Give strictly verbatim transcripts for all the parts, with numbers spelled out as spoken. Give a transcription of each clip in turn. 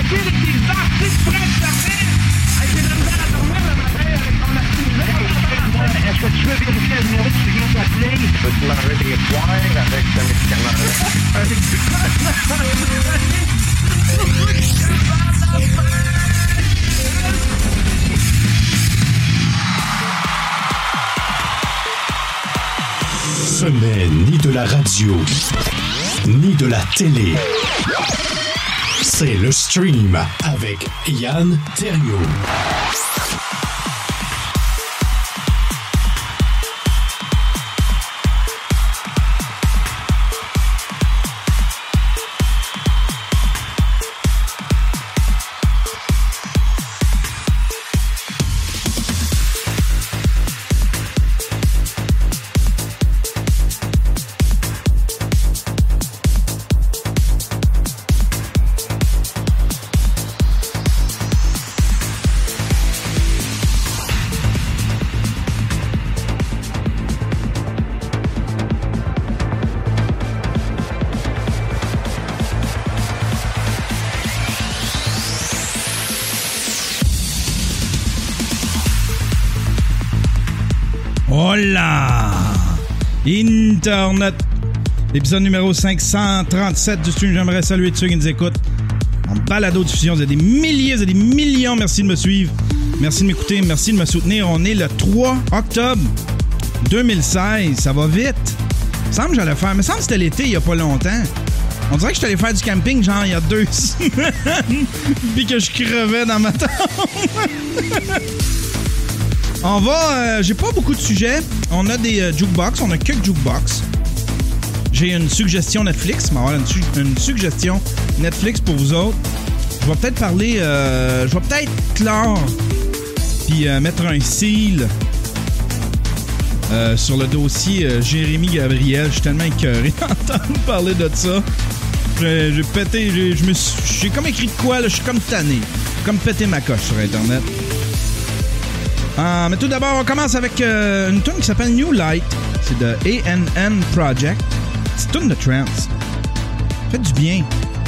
moitié de tes artistes prêts à faire. Hey, j'ai de la misère à dormir le matin avec ton artiste. Est-ce que tu veux vérifier le numéro que tu viens d'appeler? Je peux l'enlever des points avec le médicament. Ce n'est ni de la radio, ni de la télé. C'est le stream avec Yann Terriot. Hola! Internet! Épisode numéro cinq cent trente-sept du stream. J'aimerais saluer tous ceux qui nous écoutent en balado-diffusion. Vous êtes des milliers, vous êtes des millions. Merci de me suivre. Merci de m'écouter. Merci de me soutenir. On est le trois octobre deux mille seize. Ça va vite. Il me semble que j'allais faire... Il me semble que c'était l'été il n'y a pas longtemps. On dirait que je suis allé faire du camping genre il y a deux semaines. Puis que je crevais dans ma tente. On va... Euh, j'ai pas beaucoup de sujets. On a des euh, jukebox. On a quelques jukebox. J'ai une suggestion Netflix. On va avoir une, su- une suggestion Netflix pour vous autres. Je vais peut-être parler... Euh, je vais peut-être clore puis euh, mettre un seal euh, sur le dossier euh, Jérémy Gabriel. Je suis tellement écœuré d'entendre parler de ça. J'ai, j'ai pété... J'ai, je me suis, j'ai comme écrit de quoi, là. Je suis comme tanné. Comme péter ma coche sur Internet. Euh, mais tout d'abord, on commence avec euh, une tune qui s'appelle New Light. C'est de A N N Project. C'est une tune de trance. Fait du bien.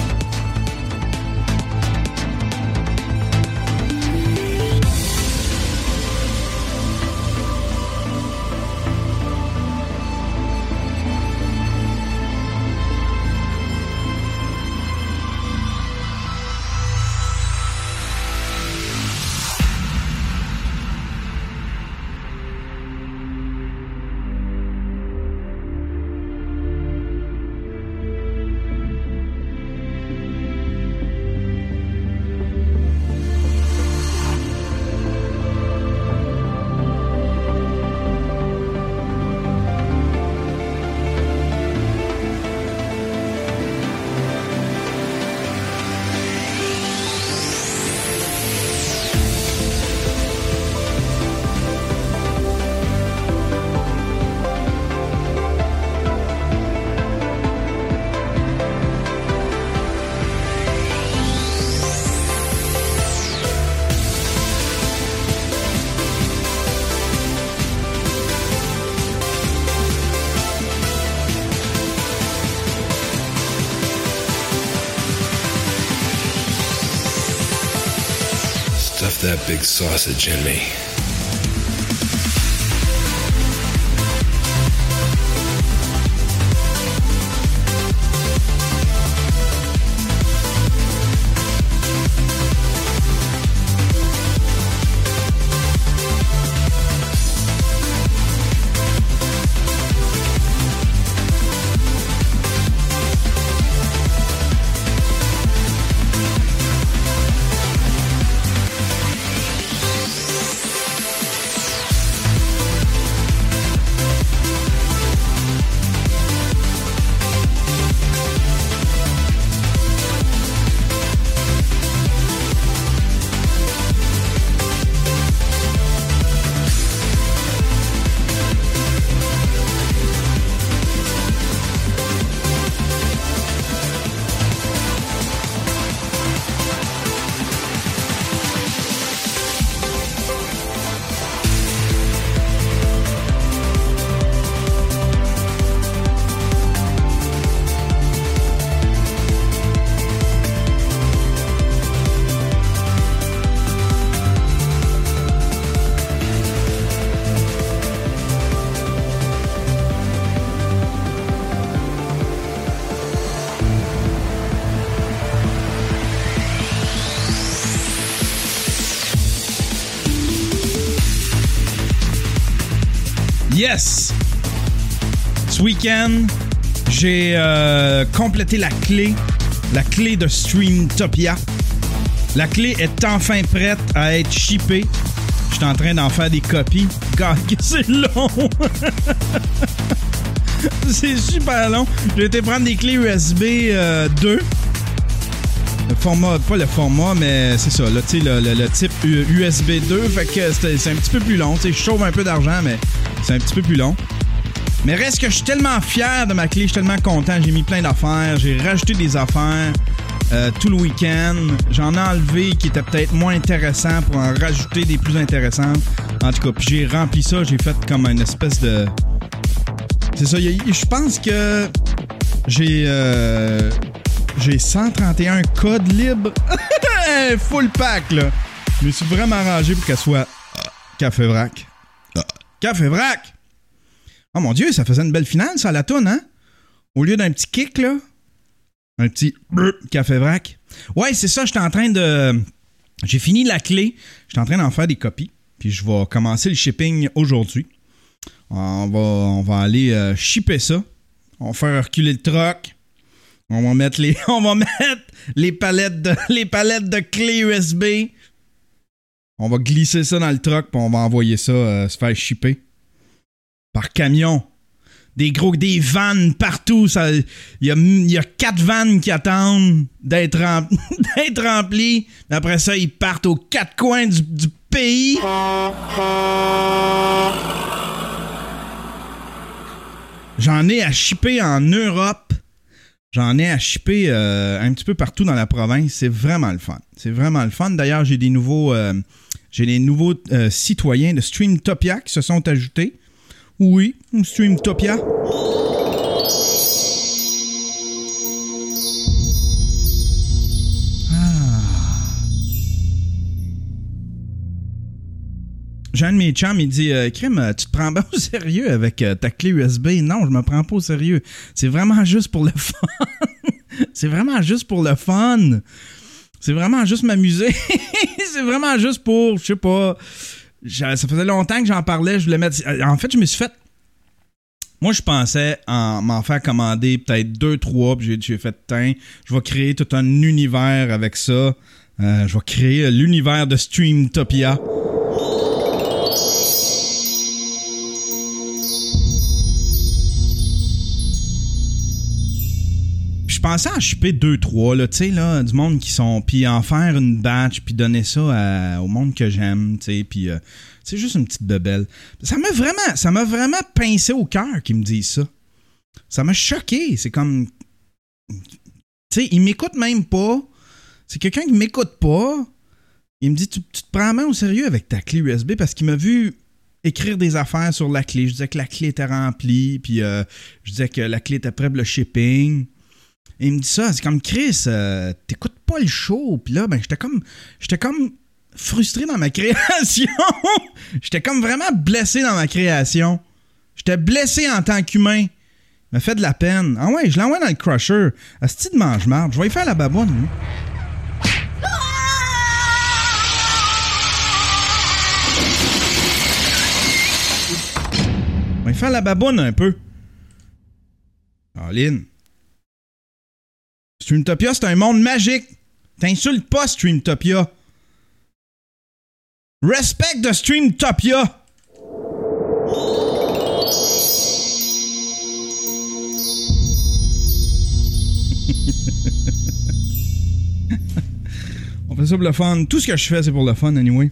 That big sausage in me. Yes! Ce week-end, j'ai euh, complété la clé, la clé de Streamtopia. La clé est enfin prête à être shippée. Je suis en train d'en faire des copies. God, c'est long! C'est super long. J'ai été prendre des clés U S B euh, deux. Le format, pas le format, mais c'est ça, là, tu sais, le, le, le type U S B deux. Fait que c'est, c'est un petit peu plus long. Tu sais, je sauve un peu d'argent, mais c'est un petit peu plus long. Mais reste que je suis tellement fier de ma clé, je suis tellement content. J'ai mis plein d'affaires, j'ai rajouté des affaires euh, tout le week-end. J'en ai enlevé qui étaient peut-être moins intéressants pour en rajouter des plus intéressantes. En tout cas, puis j'ai rempli ça, j'ai fait comme une espèce de... C'est ça, je pense que j'ai euh, j'ai cent trente et un codes libres. Full pack, là. Je me suis vraiment arrangé pour qu'elle soit Café Vrac. Café Vrac! Oh mon Dieu, ça faisait une belle finale, ça, à la toune, hein? Au lieu d'un petit kick, là, un petit Café Vrac. Ouais, c'est ça, j'étais en train de... J'ai fini la clé, j'étais en train d'en faire des copies, puis je vais commencer le shipping aujourd'hui. On va, on va aller euh, shipper ça. On va faire reculer le truck. On va mettre les, on va mettre les palettes de, les palettes de clés U S B. On va glisser ça dans le truck, puis on va envoyer ça euh, se faire shipper. Par camion. Des gros, des vannes partout. Il y a, y a quatre vannes qui attendent d'être, rem, d'être remplies. Après ça, ils partent aux quatre coins du, du pays. J'en ai à shipper en Europe. J'en ai à shipper euh, un petit peu partout dans la province. C'est vraiment le fun. C'est vraiment le fun. D'ailleurs, j'ai des nouveaux, euh, j'ai des nouveaux euh, citoyens de Streamtopia qui se sont ajoutés. Oui, Streamtopia. Ah. J'ai un de mes chums, il dit euh, Crime, tu te prends bien au sérieux avec euh, ta clé U S B? Non, je me prends pas au sérieux. C'est vraiment juste pour le fun. C'est vraiment juste pour le fun. C'est vraiment juste m'amuser. C'est vraiment juste pour, je sais pas. Ça faisait longtemps que j'en parlais. Je voulais mettre. En fait, je me suis fait. Moi, je pensais en m'en faire commander peut-être deux, trois, puis j'ai, j'ai fait teint. Je vais créer tout un univers avec ça. Euh, je vais créer l'univers de Streamtopia. Je pensais en shipper deux trois, là, tu sais, là, du monde qui sont... Puis en faire une batch, puis donner ça à, au monde que j'aime, tu sais, puis euh, c'est juste une petite bebelle. Ça m'a vraiment, ça m'a vraiment pincé au cœur qu'ils me disent ça. Ça m'a choqué. C'est comme... Tu sais, ils m'écoutent même pas. C'est quelqu'un qui m'écoute pas. Il me dit, tu, tu te prends main au sérieux avec ta clé U S B parce qu'il m'a vu écrire des affaires sur la clé. Je disais que la clé était remplie, puis euh, je disais que la clé était prête pour le shipping. Et il me dit ça, c'est comme Chris, euh, t'écoutes pas le show. Puis là, ben, j'étais comme, j'étais comme frustré dans ma création. J'étais comme vraiment blessé dans ma création. J'étais blessé en tant qu'humain. Il m'a fait de la peine. Ah ouais, je l'envoie dans le crusher. Asti de mange-marde. Je vais y faire la baboune, lui. Je vais y faire la baboune un peu. Aline. Streamtopia, c'est un monde magique. T'insultes pas Streamtopia. Respect de Streamtopia. On fait ça pour le fun. Tout ce que je fais, c'est pour le fun, anyway.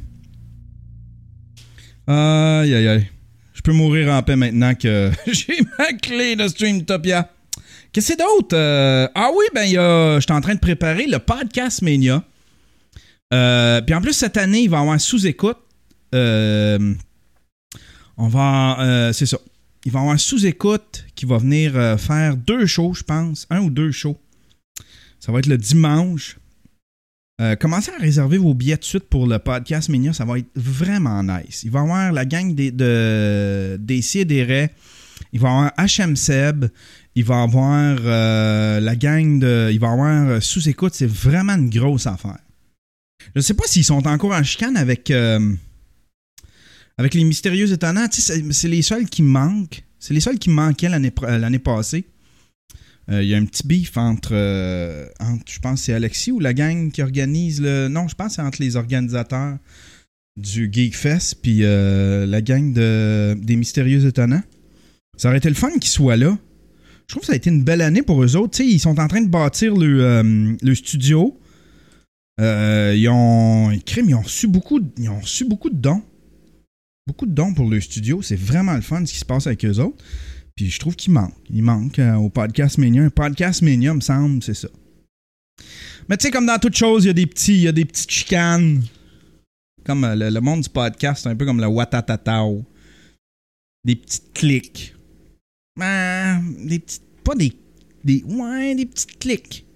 Aïe, aïe, aïe. Je peux mourir en paix maintenant que j'ai ma clé de Streamtopia. Qu'est-ce que c'est d'autre? Euh, ah oui, ben, y a, je suis en train de préparer le Podcast Mania. Euh, puis en plus, cette année, il va y avoir un sous-écoute. Euh, on va... Euh, c'est ça. Il va y avoir un sous-écoute qui va venir euh, faire deux shows, je pense. Un ou deux shows. Ça va être le dimanche. Euh, commencez à réserver vos billets tout de suite pour le Podcast Mania. Ça va être vraiment nice. Il va y avoir la gang des, de, des C et des Raies. Il va y avoir H M Seb. Il va y avoir euh, la gang de... Il va y avoir euh, sous-écoute. C'est vraiment une grosse affaire. Je ne sais pas s'ils sont encore en chicane avec, euh, avec les Mystérieux Étonnants, tu sais, c'est, c'est les seuls qui manquent. C'est les seuls qui manquaient l'année, l'année passée. Il euh, y a un petit beef entre, euh, entre, je pense c'est Alexis ou la gang qui organise le... Non, je pense que c'est entre les organisateurs du Geekfest puis euh, la gang de, des Mystérieux Étonnants. Ça aurait été le fun qu'ils soient là. Je trouve que ça a été une belle année pour eux autres. T'sais, ils sont en train de bâtir le, euh, le studio. Euh, ils ont... Crime, ils ont reçu beaucoup, ils ont reçu beaucoup de dons. Beaucoup de dons pour le studio. C'est vraiment le fun ce qui se passe avec eux autres. Puis je trouve qu'il manque. Il manque euh, au Podcast Mania. Un Podcast Mania, me semble, c'est ça. Mais tu sais, comme dans toute chose, il y a des petits, il y a des petites chicanes. Comme euh, le, le monde du podcast, c'est un peu comme le Watatatao. Des petites cliques. Ah, des petites... Pas des... des ouais, des petites cliques.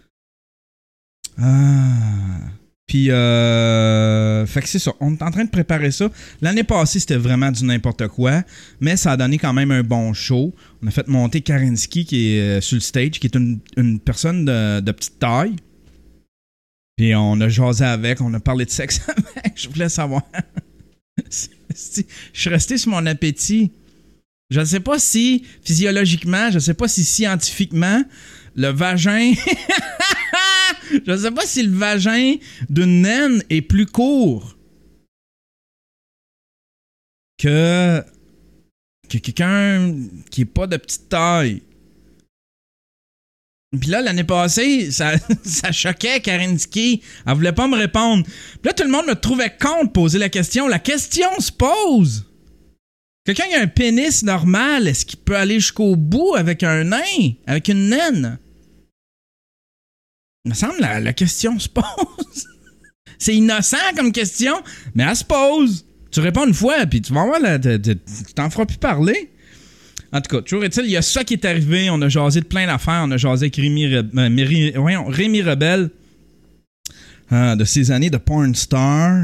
Ah... Puis, euh, fait que c'est ça. On est en train de préparer ça. L'année passée, c'était vraiment du n'importe quoi, mais ça a donné quand même un bon show. On a fait monter Karinski, qui est euh, sur le stage, qui est une, une personne de, de petite taille. Puis on a jasé avec, on a parlé de sexe avec. Je voulais savoir. Je suis resté sur mon appétit. Je ne sais pas si, physiologiquement, je ne sais pas si scientifiquement, le vagin... Je ne sais pas si le vagin d'une naine est plus court que, que quelqu'un qui n'est pas de petite taille. Puis là, l'année passée, ça, ça choquait Karinski. Elle voulait pas me répondre. Puis là, tout le monde me trouvait con de poser la question. La question se pose. Quelqu'un qui a un pénis normal, est-ce qu'il peut aller jusqu'au bout avec un nain, avec une naine? Il me semble que la, la question se pose. C'est innocent comme question, mais elle se pose. Tu réponds une fois, puis tu vas voir, là, tu t'en feras plus parler. En tout cas, toujours est-il, il y a ça qui est arrivé. On a jasé de plein d'affaires. On a jasé avec Rémi, Re- euh, voyons, Rémi Rebelle euh, de ses années de porn star.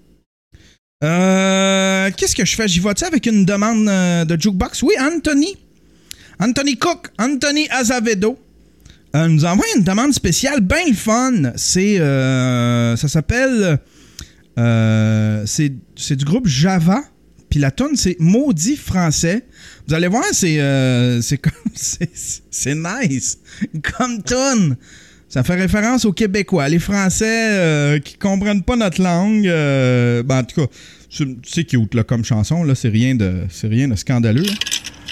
Euh, qu'est-ce que je fais? J'y vais-tu avec une demande euh, de jukebox? Oui, Anthony. Anthony Cook. Anthony Azevedo. Euh, nous envoie une demande spéciale, bien le fun. C'est, euh, ça s'appelle, euh, c'est, c'est du groupe Java. Puis la tune c'est Maudit Français. Vous allez voir, c'est, euh, c'est comme, c'est, c'est nice comme tune. Ça fait référence aux Québécois, les Français euh, qui comprennent pas notre langue. Euh, ben en tout cas, c'est, c'est cute là comme chanson là, c'est rien de, c'est rien de scandaleux. Là.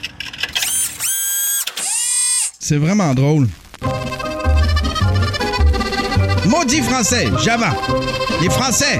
C'est vraiment drôle. Maudit Français, Java. Les Français.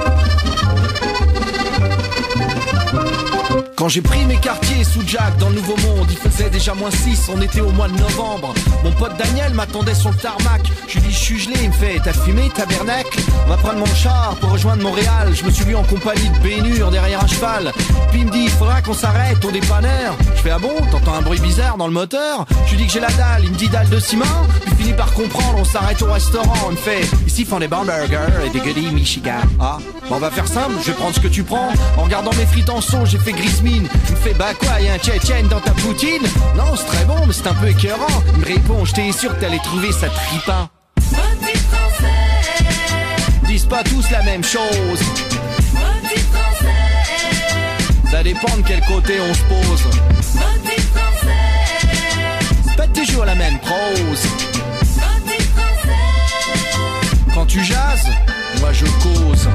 Quand j'ai pris mes quartiers sous Jack dans le Nouveau Monde, il faisait déjà moins six, on était au mois de novembre. Mon pote Daniel m'attendait sur le tarmac. Je lui dis je suis gelé, il me fait t'as fumé tabernacle? On va prendre mon char pour rejoindre Montréal. Je me suis vu en compagnie de Bénure derrière un cheval. Puis il me dit il faudra qu'on s'arrête au dépanneur. Je fais ah bon, t'entends un bruit bizarre dans le moteur? Je lui dis que j'ai la dalle, il me dit dalle de ciment. Puis finit par comprendre, on s'arrête au restaurant. On me fait ici font des hamburgers et des goodies Michigan. Ah, bon, on va faire simple, je vais prendre ce que tu prends. En regardant mes frites en sauce, j'ai fait grise mine. Il me fait bah quoi, y'a un tchétchène dans ta poutine? Non, c'est très bon, mais c'est un peu écœurant. Il me répond, j'étais sûr que t'allais trouver ça tripant. Maudit Français, disent pas tous la même chose. maudit Français, Ça dépend de quel côté on se pose. maudit Français, C'est pas toujours la même prose. maudit Français. Quand tu jases, moi je cause.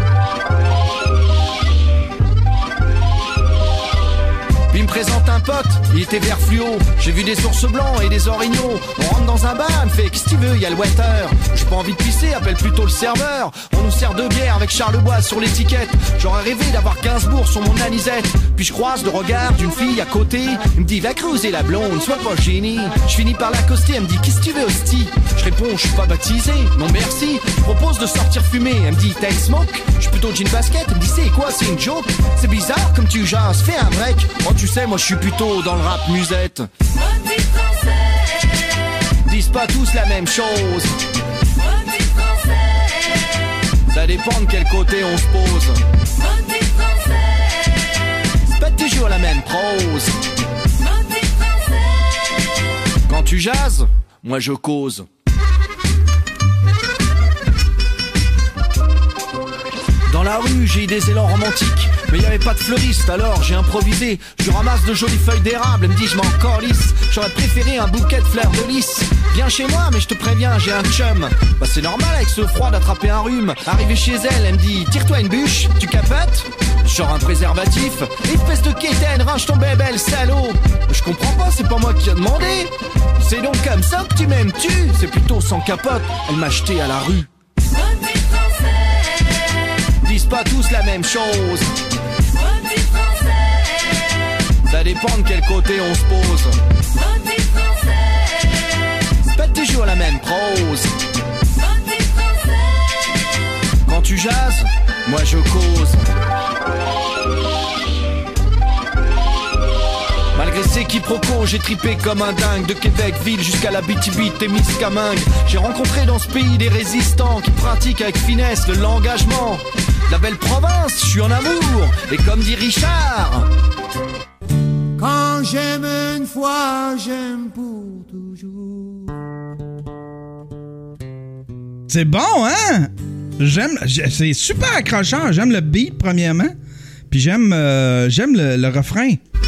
Puis il me présente un pote, il était vert fluo. J'ai vu des sources blancs et des orignaux. On rentre dans un bar, il me fait qu'est-ce que tu veux, y'a le waiter. J'ai pas envie de pisser, appelle plutôt le serveur. On nous sert deux bières avec Charlebois sur l'étiquette. J'aurais rêvé d'avoir Gainsbourg sur mon anisette. Puis je croise le regard d'une fille à côté. Il me dit va creuser la blonde, sois pas génie. Je finis par l'accoster, elle me dit qu'est-ce que tu veux hostie? Je réponds je suis pas baptisé, non merci. Je propose de sortir fumer, elle me dit t'as smoke? Je suis plutôt jean basket, elle me dit c'est quoi, c'est une joke? C'est bizarre comme tu jases, fais un break. Oh tu sais moi je suis plutôt dans le rap musette. Maudit Français, Disent pas tous la même chose. maudit Français, Ça dépend de quel côté on se pose. maudit Français, C'est pas toujours la même prose. maudit Français. Quand tu jases, moi je cause. Dans la la rue, j'ai eu des élans romantiques. Mais y avait pas de fleuriste, alors j'ai improvisé. Je ramasse de jolies feuilles d'érable, elle me dit je m'en encore lisse. J'aurais préféré un bouquet de fleurs de lys. Viens chez moi, mais je te préviens, j'ai un chum. Bah c'est normal avec ce froid d'attraper un rhume. Arrivé chez elle, elle me dit tire-toi une bûche, tu capotes? Genre un préservatif. Espèce de quétaine, range ton bébé, salaud. Je comprends pas, c'est pas moi qui a demandé. C'est donc comme ça que tu m'aimes, tu. C'est plutôt sans capote, elle m'a acheté à la rue. Maudit français, Disent pas tous la même chose. maudit français, Ça dépend de quel côté on se pose. maudit français, C'est pas toujours la même prose. maudit français. Quand tu jases, moi je cause. Malgré ces quiproquos, j'ai tripé comme un dingue. De Québec-Ville jusqu'à la B T B, t'es Miscamingue. J'ai rencontré dans ce pays des résistants qui pratiquent avec finesse le l'engagement. La belle province, je suis en amour. Et comme dit Richard, Quand j'aime une fois, j'aime pour toujours. C'est bon, hein? J'aime. j'ai- C'est super accrocheur. J'aime le beat, premièrement. Puis j'aime euh, j'aime le, le refrain.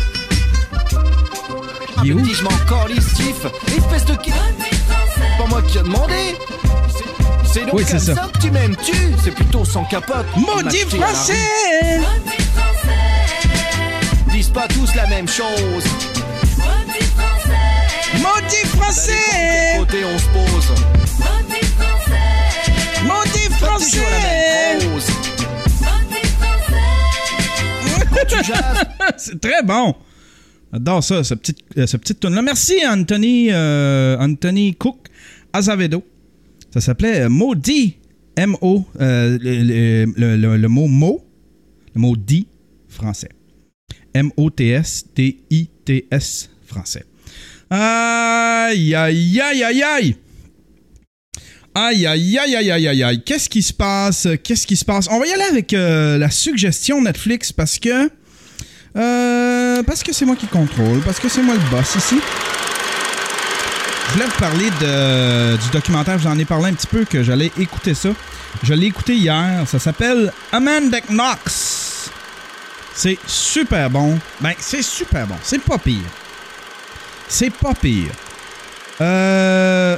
Il est elle où? me dit je m'en encore listif. Espèce de kid, c'est pas moi qui a demandé. C'est- C'est donc Oui, c'est comme ça. ça. que tu m'aimes, tu. C'est plutôt sans capote. Maudit Elle m'a acheté à la rue. français! Maudit français, Disent pas tous la même chose. maudit français, Maudit Ça dépend de français! quel côté on se pose. maudit français, Maudit Pas toujours la français! même prose. maudit français. Quand tu jases, C'est très bon. J'adore ça, ce petit, euh, ce petit tune là. Merci Anthony, euh, Anthony Cook Azevedo. Ça s'appelait euh, Maudit. M O. Euh, le, le, le, le, le mot mot. Le mot dit français. M O T S T I T S français. Aïe, aïe, aïe, aïe, aïe. Aïe, aïe, aïe, aïe, aïe, aïe, aïe. Qu'est-ce qui se passe? Qu'est-ce qui se passe? On va y aller avec euh, la suggestion Netflix parce que... Euh, parce que c'est moi qui contrôle, parce que c'est moi le boss ici. Je voulais vous parler de, du documentaire, je vous en ai parlé un petit peu, que j'allais écouter ça. Je l'ai écouté hier, ça s'appelle Amanda Knox. C'est super bon. Ben, c'est super bon, c'est pas pire. C'est pas pire. Euh...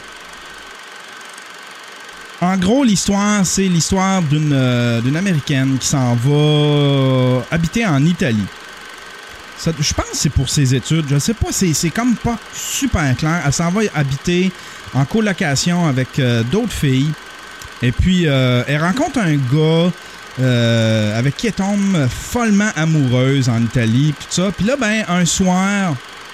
En gros, l'histoire, c'est l'histoire d'une, euh, d'une Américaine qui s'en va habiter en Italie. Ça, je pense que c'est pour ses études. Je sais pas, c'est, c'est comme pas super clair. Elle s'en va habiter en colocation avec euh, d'autres filles. Et puis, euh, elle rencontre un gars euh, avec qui elle tombe follement amoureuse en Italie. Puis tout ça. Puis là, ben, un soir,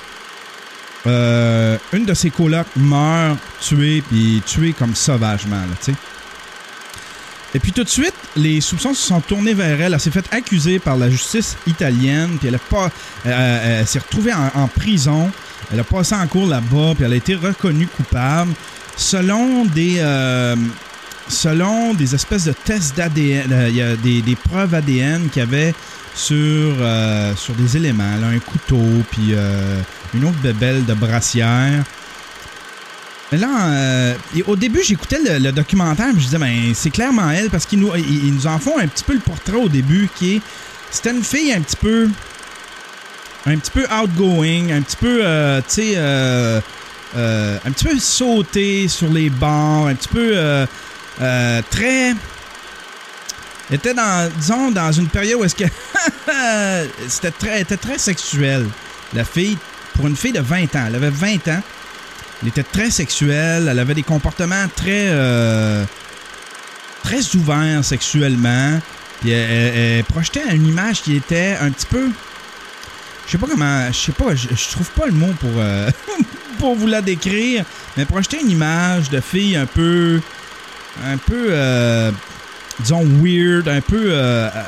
euh, une de ses colocs meurt, tuée, puis tuée comme sauvagement, là, tu sais. Et puis tout de suite, les soupçons se sont tournés vers elle. Elle s'est fait accuser par la justice italienne, puis elle, a pas, euh, elle s'est retrouvée en, en prison. Elle a passé en cours là-bas, puis elle a été reconnue coupable selon des, euh, selon des espèces de tests d'A D N. Il y a des, des preuves A D N qu'il y avait sur, euh, sur des éléments, là, un couteau, puis euh, une autre bébelle de brassière. Mais là, euh, au début, j'écoutais le, le documentaire, je me disais, ben, c'est clairement elle, parce qu'ils nous, ils, ils nous en font un petit peu le portrait au début, qui est, c'était une fille un petit peu, un petit peu outgoing, un petit peu, euh, tu sais, euh, euh, un petit peu sautée sur les bords, un petit peu euh, euh, très, elle était dans, disons, dans une période où est-ce que c'était très, elle était très sexuelle, la fille, pour une fille de vingt ans, elle avait vingt ans. Elle était très sexuelle, elle avait des comportements très euh, très ouverts sexuellement. Puis elle, elle, elle projetait une image qui était un petit peu, je sais pas comment, je sais pas, je, je trouve pas le mot pour euh, pour vous la décrire, mais elle projetait une image de fille un peu un peu euh, disons weird, un peu euh, euh,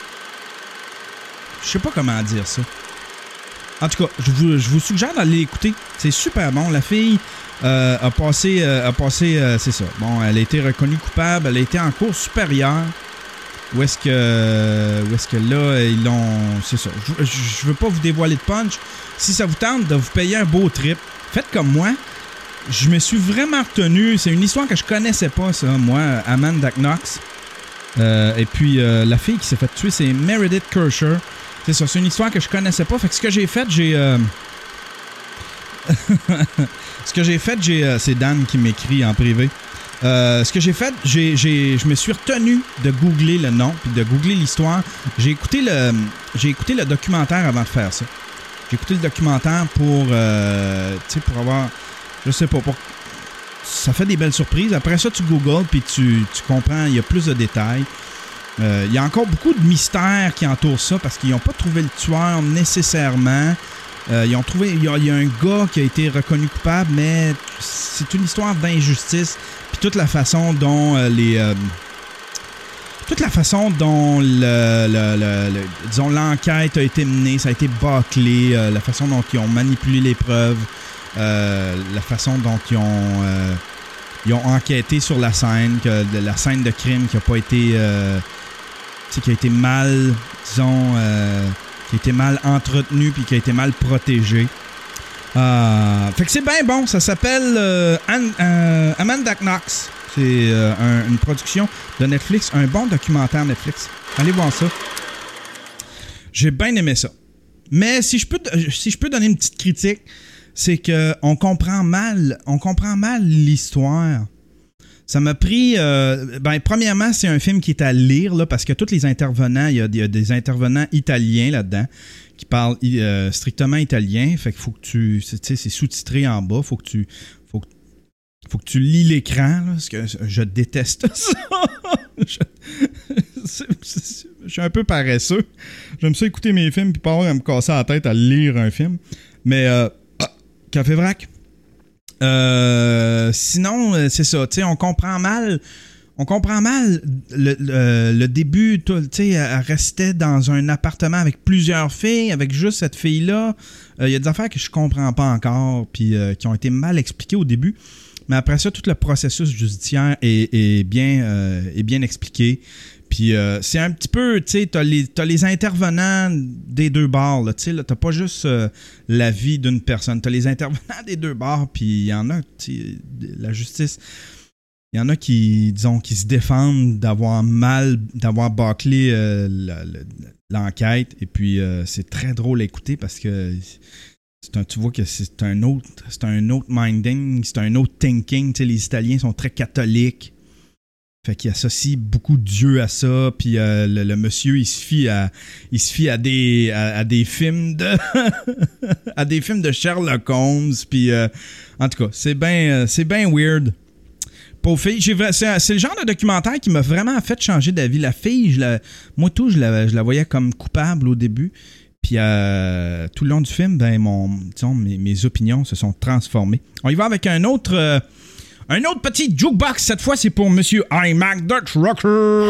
je sais pas comment dire ça. En tout cas, je vous, je vous suggère d'aller l'écouter. C'est super bon. La fille euh, a passé, euh, a passé euh, c'est ça. Bon, elle a été reconnue coupable. Elle a été en cour supérieure. Où est-ce que, où est-ce que là, ils l'ont... C'est ça. Je, je, je veux pas vous dévoiler de punch. Si ça vous tente de vous payer un beau trip, faites comme moi. Je me suis vraiment retenu. C'est une histoire que je connaissais pas, ça, moi, Amanda Knox. Euh, et puis, euh, la fille qui s'est fait tuer, c'est Meredith Kercher. C'est ça, c'est une histoire que je connaissais pas. Fait que ce que j'ai fait, j'ai... Euh... ce que j'ai fait, j'ai... Euh, c'est Dan qui m'écrit en privé. Euh, ce que j'ai fait, j'ai, j'ai, je me suis retenu de googler le nom puis de googler l'histoire. J'ai écouté le, j'ai écouté le documentaire avant de faire ça. J'ai écouté le documentaire pour, euh, tu sais, pour avoir, je sais pas, pour, ça fait des belles surprises. Après ça, tu googles puis tu, tu comprends, il y a plus de détails. Euh, il y a encore beaucoup de mystères qui entourent ça parce qu'ils n'ont pas trouvé le tueur nécessairement. Euh, ils ont trouvé, il y, a, il y a un gars qui a été reconnu coupable, mais c'est une histoire d'injustice. Puis toute la façon dont euh, les, euh, toute la façon dont le, le, le, le, disons l'enquête a été menée, ça a été bâclé, euh, la façon dont ils ont manipulé les preuves, euh, la façon dont ils ont, euh, ils ont enquêté sur la scène, que la scène de crime qui a pas été, euh, qui a été mal, disons. Euh, qui a été mal entretenu puis qui a été mal protégé. Euh, fait que c'est bien bon. Ça s'appelle euh, An- euh, Amanda Knox. C'est euh, un, une production de Netflix. Un bon documentaire Netflix. Allez voir ça. J'ai bien aimé ça. Mais si je peux, si je peux donner une petite critique, c'est qu'on comprend mal, on comprend mal l'histoire. Ça m'a pris... Euh, ben, premièrement, c'est un film qui est à lire, là, parce que tous les intervenants, il y a, il y a des intervenants italiens là-dedans qui parlent euh, strictement italien. Fait qu'il faut que tu... Tu sais, c'est sous-titré en bas. Faut que tu... Faut que, faut que tu lis l'écran, là, parce que je déteste ça. je, c'est, c'est, je suis un peu paresseux. J'aime ça écouter mes films puis pas avoir à me casser la tête à lire un film. Mais... Euh, ah, Café Vrac. Euh, sinon, c'est ça, tu sais, on comprend mal, on comprend mal le, le, le début, tu sais, elle restait dans un appartement avec plusieurs filles, avec juste cette fille-là. Il euh, y a des affaires que je comprends pas encore, puis euh, qui ont été mal expliquées au début. Mais après ça, tout le processus judiciaire est, est, bien, euh, est bien expliqué. Puis euh, c'est un petit peu, tu sais, t'as les, t'as les intervenants des deux bars, là, tu sais, là, t'as pas juste euh, la vie d'une personne, t'as les intervenants des deux bars, puis il y en a, tu sais, la justice, il y en a qui, disons, qui se défendent d'avoir mal, d'avoir bâclé euh, la, la, l'enquête, et puis euh, c'est très drôle à écouter parce que c'est un, tu vois que c'est un autre, c'est un autre minding, c'est un autre thinking, tu sais, les Italiens sont très catholiques. Fait qu'il associe beaucoup Dieu à ça, puis euh, le, le monsieur il se fie à il se fie à des à, à des films de à des films de Sherlock Holmes, puis euh, en tout cas c'est bien euh, c'est bien weird. Pauvre fille, j'ai, c'est, c'est le genre de documentaire qui m'a vraiment fait changer d'avis. La fille, je la, moi tout je la, je la voyais comme coupable au début, puis euh, tout le long du film, ben mon disons mes, mes opinions se sont transformées. On y va avec un autre. Euh, Un autre petit jukebox, cette fois c'est pour Monsieur iMac the Trucker.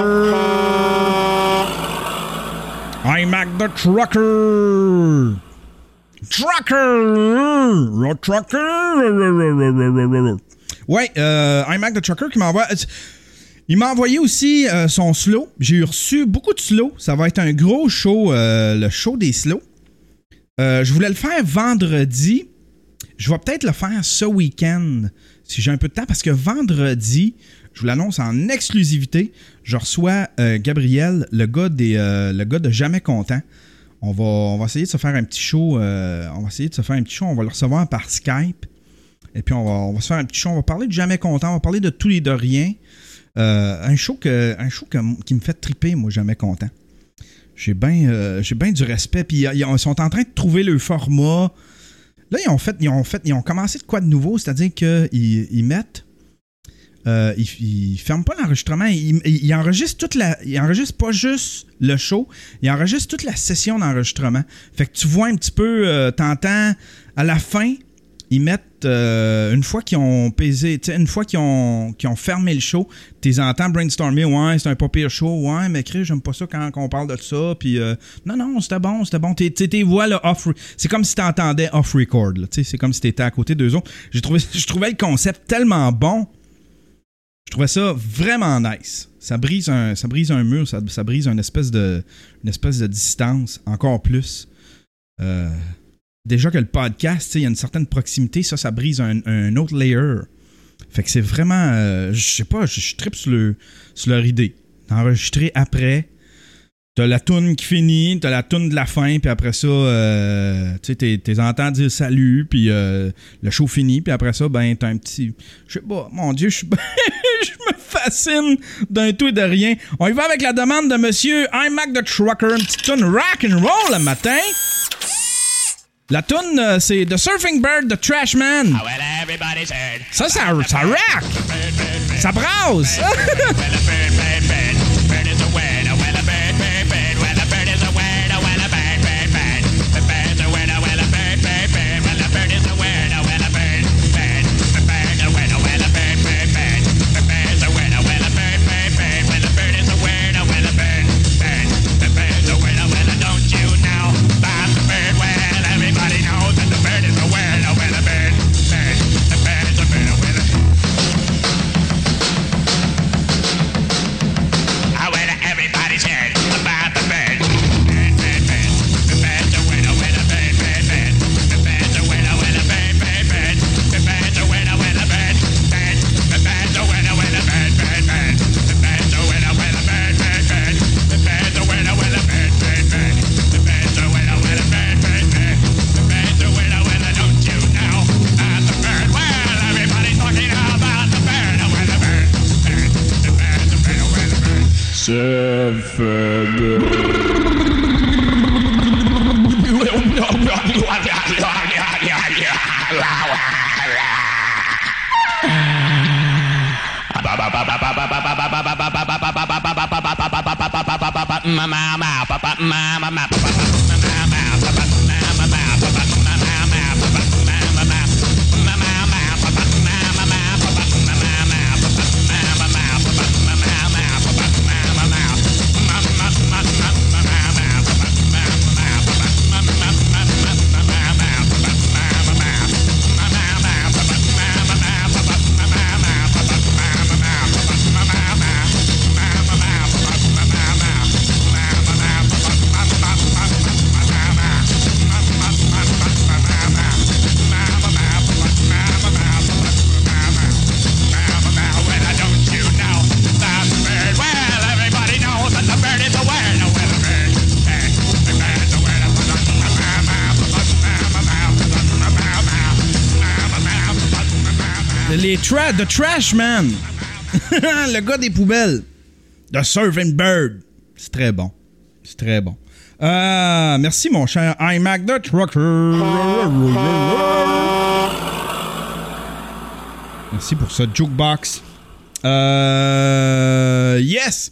iMac the Trucker. Trucker. Le Trucker. Ouais, euh, iMac the Trucker qui m'envoie... Il m'a envoyé aussi euh, son slow. J'ai reçu beaucoup de slow. Ça va être un gros show, euh, le show des slows. Euh, je voulais le faire vendredi. Je vais peut-être le faire ce week-end. Si j'ai un peu de temps, parce que vendredi, je vous l'annonce en exclusivité, je reçois euh, Gabriel, le gars, des, euh, le gars de Jamais Content. On va, on va essayer de se faire un petit show. Euh, on va essayer de se faire un petit show. On va le recevoir par Skype. Et puis, on va, on va se faire un petit show. On va parler de Jamais Content. On va parler de tout et de rien. Euh, un show, que, un show que, qui me fait triper, moi, Jamais Content. J'ai bien euh, j'ai bien du respect. Puis, ils sont en train de trouver le format. Là, ils ont fait, ils ont fait, ils ont commencé de quoi de nouveau, c'est-à-dire qu'ils ils mettent, euh, ils, ils ferment pas l'enregistrement, ils, ils enregistrent toute la, ils enregistrent pas juste le show, ils enregistrent toute la session d'enregistrement. Fait que tu vois un petit peu, euh, t'entends à la fin, ils mettent euh, une fois qu'ils ont pesé, une fois qu'ils ont, qu'ils ont fermé le show, tu entends brainstormer, ouais, c'est un pas pire show, ouais, mais Chris, j'aime pas ça quand, quand on parle de ça, puis euh, non, non, c'était bon, c'était bon, tu sais, tes voix là, off, c'est comme si t'entendais off-record, là, c'est comme si t'étais à côté d'eux autres. J'ai trouvé, je trouvais le concept tellement bon, je trouvais ça vraiment nice. Ça brise un, ça brise un mur, ça, ça brise une espèce de, une espèce de distance, encore plus. Euh... Déjà que le podcast, il y a une certaine proximité, ça, ça brise un, un autre layer. Fait que c'est vraiment... Euh, je sais pas, je, je trippe sur, le, sur leur idée. d'enregistrer après. T'as la toune qui finit, t'as la toune de la fin, puis après ça, euh, tu sais, t'es, t'es entends dire salut, puis euh, le show finit, puis après ça, ben, t'as un petit... Je sais pas, mon Dieu, je je me fascine d'un tout et de rien. On y va avec la demande de monsieur iMac the Trucker, une petite toune rock and roll le matin. La toune, euh, c'est The Surfing Bird, The Trash Man. Ça, ça, ça rock! Ça brasse! Les tra- The Trash Man. Le gars des poubelles. The Surfing Bird. C'est très bon. C'est très bon. Euh, merci, mon cher iMac the Trucker. Merci pour ce jukebox. Euh, yes.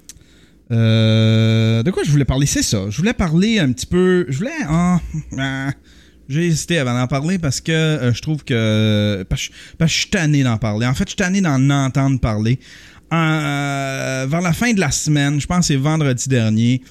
Euh, de quoi je voulais parler? C'est ça. Je voulais parler un petit peu... Je voulais... Oh, euh, j'ai hésité avant d'en parler parce que euh, je trouve que... Parce que je suis tanné d'en parler. En fait, je suis tanné d'en entendre parler. Euh, vers la fin de la semaine, je pense que c'est vendredi dernier,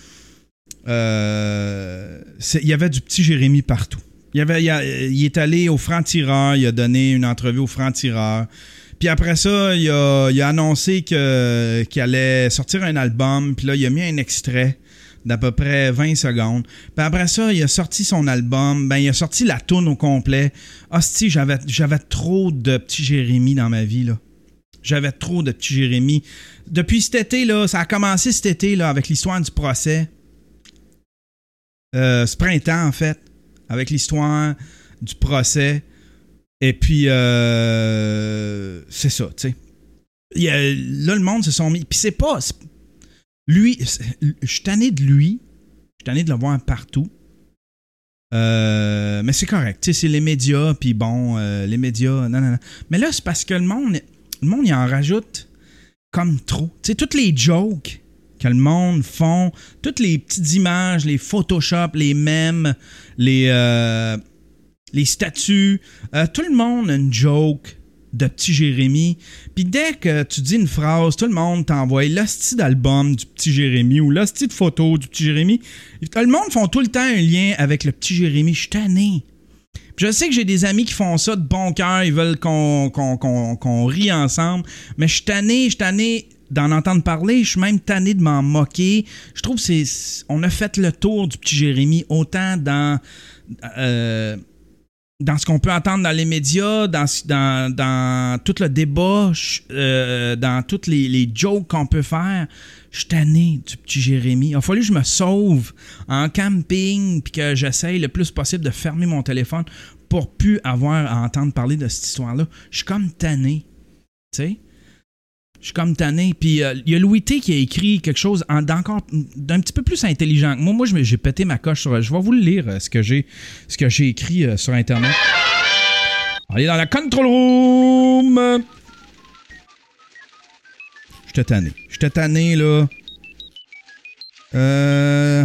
euh, il y avait du petit Jérémy partout. Il, y avait, il, a, il est allé au Franc-Tireur, il a donné une entrevue au Franc-Tireur. Puis après ça, il a, il a annoncé que, qu'il allait sortir un album. Puis là, il a mis un extrait d'à peu près vingt secondes. Puis après ça, il a sorti son album. Ben, il a sorti la toune au complet. Hostie, j'avais, j'avais trop de petits Jérémy dans ma vie, là. J'avais trop de petits Jérémy. Depuis cet été, là, ça a commencé cet été, là, avec l'histoire du procès. Euh, ce printemps, en fait. Avec l'histoire du procès. Et puis, euh, c'est ça, tu sais. Là, le monde se sont mis... Puis c'est pas... C'est, lui, je suis tanné de lui. Je suis tanné de le voir partout. Euh, mais c'est correct. Tu sais, c'est les médias, puis bon, euh, les médias... Non, non, non. Mais là, c'est parce que le monde... Le monde, il en rajoute comme trop. Tu sais, toutes les jokes que le monde font, toutes les petites images, les Photoshop, les mèmes, les, euh, les statuts, euh, tout le monde a une joke de petit Jérémy. Puis dès que tu dis une phrase, tout le monde t'envoie l'hostie d'album du petit Jérémy ou l'hostie de photo du petit Jérémy. Le monde font tout le temps un lien avec le petit Jérémy. Je suis tanné. Je sais que j'ai des amis qui font ça de bon cœur, ils veulent qu'on, qu'on, qu'on, qu'on rie ensemble, mais je suis tanné, je suis tanné d'en entendre parler, je suis même tanné de m'en moquer. Je trouve que c'est, on a fait le tour du petit Jérémy, autant dans, euh, dans ce qu'on peut entendre dans les médias, dans, dans, dans tout le débat, euh, dans toutes les, les jokes qu'on peut faire, je suis tanné du petit Jérémy. Il a fallu que je me sauve en camping puis que j'essaye le plus possible de fermer mon téléphone pour plus avoir à entendre parler de cette histoire-là. Je suis comme tanné, tu sais. Je suis comme tanné. Puis il euh, y a Louis T qui a écrit quelque chose en, d'encore d'un petit peu plus intelligent que moi. Moi, j'ai pété ma coche sur... Je vais vous le lire, ce que j'ai, ce que j'ai écrit euh, sur Internet. Allez dans la control room! J'étais tanné. J'étais tanné, là. Euh...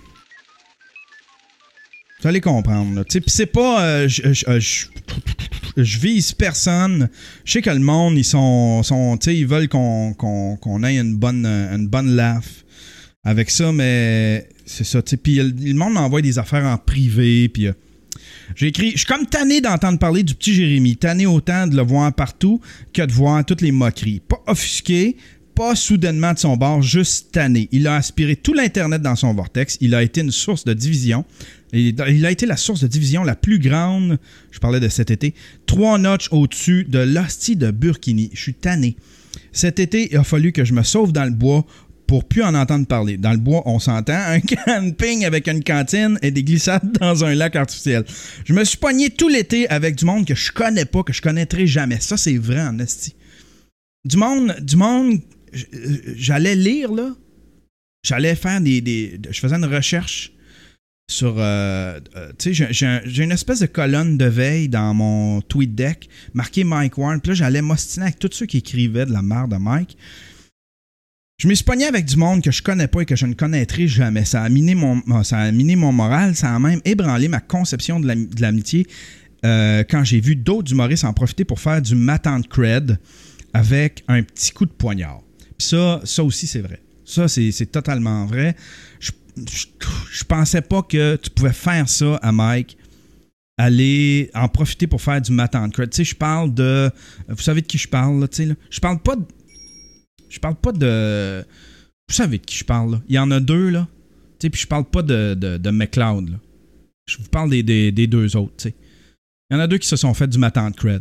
Vous allez comprendre, là. Tu sais, pis c'est pas... Euh, je... je, je Je vise personne. Je sais que le monde, ils sont, sont tu sais, ils veulent qu'on, qu'on, qu'on ait une bonne, une bonne laugh avec ça, mais c'est ça, tu sais. Puis le monde m'envoie des affaires en privé, puis euh, j'ai écrit, je suis comme tanné d'entendre parler du petit Jérémy, tanné autant de le voir partout que de voir toutes les moqueries. Pas offusqué, pas soudainement de son bord, juste tanné. Il a aspiré tout l'Internet dans son vortex. Il a été une source de division. Il a été la source de division la plus grande, je parlais de cet été, trois notches au-dessus de l'hostie de Burkini. Je suis tanné. Cet été, il a fallu que je me sauve dans le bois pour plus en entendre parler. Dans le bois, on s'entend, un camping avec une cantine et des glissades dans un lac artificiel. Je me suis pogné tout l'été avec du monde que je connais pas, que je connaîtrai jamais. Ça, c'est vrai en esti. Du monde, du monde, j'allais lire, là. J'allais faire des... des je faisais une recherche sur... Euh, euh, tu sais, j'ai, j'ai, j'ai une espèce de colonne de veille dans mon TweetDeck marqué Mike Ward. Puis là, j'allais m'ostiner avec tous ceux qui écrivaient de la merde de Mike. Je me suis pogné avec du monde que je connais pas et que je ne connaîtrai jamais. Ça a miné mon, ça a miné mon moral. Ça a même ébranlé ma conception de, la, de l'amitié euh, quand j'ai vu d'autres humoristes en profiter pour faire du matant cred avec un petit coup de poignard. Puis ça, ça aussi, c'est vrai. Ça, c'est, c'est totalement vrai. Je Je, je pensais pas que tu pouvais faire ça à Mike, aller en profiter pour faire du matant cred. Tu sais, je parle de... Vous savez de qui je parle, là, tu sais, là? Je parle pas de... Je parle pas de... Vous savez de qui je parle, là? Il y en a deux, là. Tu sais, puis je parle pas de, de, de McLeod, là. Je vous parle des, des, des deux autres, tu sais. Il y en a deux qui se sont fait du matant cred.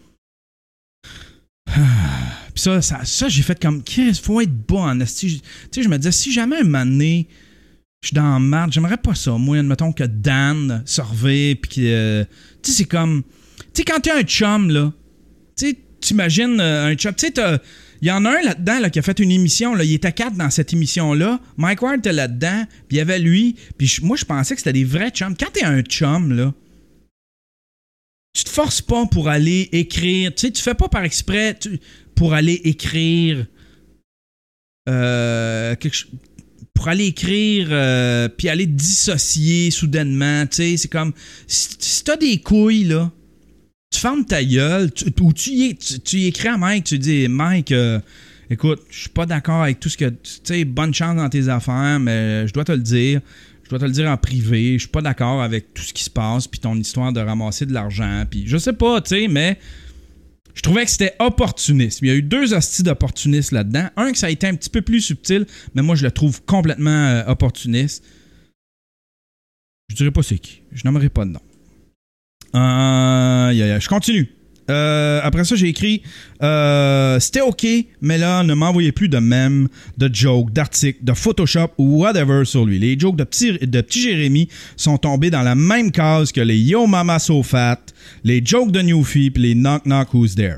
Puis ça, ça, ça, j'ai fait comme... Qu'est-ce faut être bon, tu sais, je me disais, si jamais un moment donné... Je suis dans la merde, j'aimerais pas ça. Moi, admettons que Dan se revient, puis que. Euh, tu sais, c'est comme. Tu sais, quand t'es un chum, là. Tu sais, t'imagines euh, un chum. Tu sais, il y en a un là-dedans là, qui a fait une émission, là. Il était quatre dans cette émission-là. Mike Ward était là-dedans, puis il y avait lui. Puis moi, je pensais que c'était des vrais chums. Quand t'es un chum, là. Tu te forces pas pour aller écrire. Tu sais, tu fais pas par exprès tu, pour aller écrire. Euh. Quelque chose. Pour aller écrire, euh, puis aller dissocier soudainement, tu sais, c'est comme, si, si t'as des couilles, là, tu fermes ta gueule, tu, ou tu y, tu, tu y écris à Mike, tu dis, Mike, euh, écoute, je suis pas d'accord avec tout ce que, tu sais, bonne chance dans tes affaires, mais je dois te le dire, je dois te le dire en privé, je suis pas d'accord avec tout ce qui se passe, puis ton histoire de ramasser de l'argent, puis je sais pas, tu sais, mais... Je trouvais que c'était opportuniste. Il y a eu deux hosties d'opportunistes là-dedans. Un que ça a été un petit peu plus subtil, mais moi, je le trouve complètement euh, opportuniste. Je dirais pas c'est qui. Je nommerai pas de nom. Euh, yeah, yeah. Je continue. Euh, après ça, j'ai écrit euh, c'était OK, mais là, ne m'envoyez plus de mèmes, de jokes, d'articles, de Photoshop ou whatever sur lui. Les jokes de petit, de petit Jérémy sont tombés dans la même case que les Yo Mama So Fat, les jokes de Newfie puis les Knock Knock Who's There.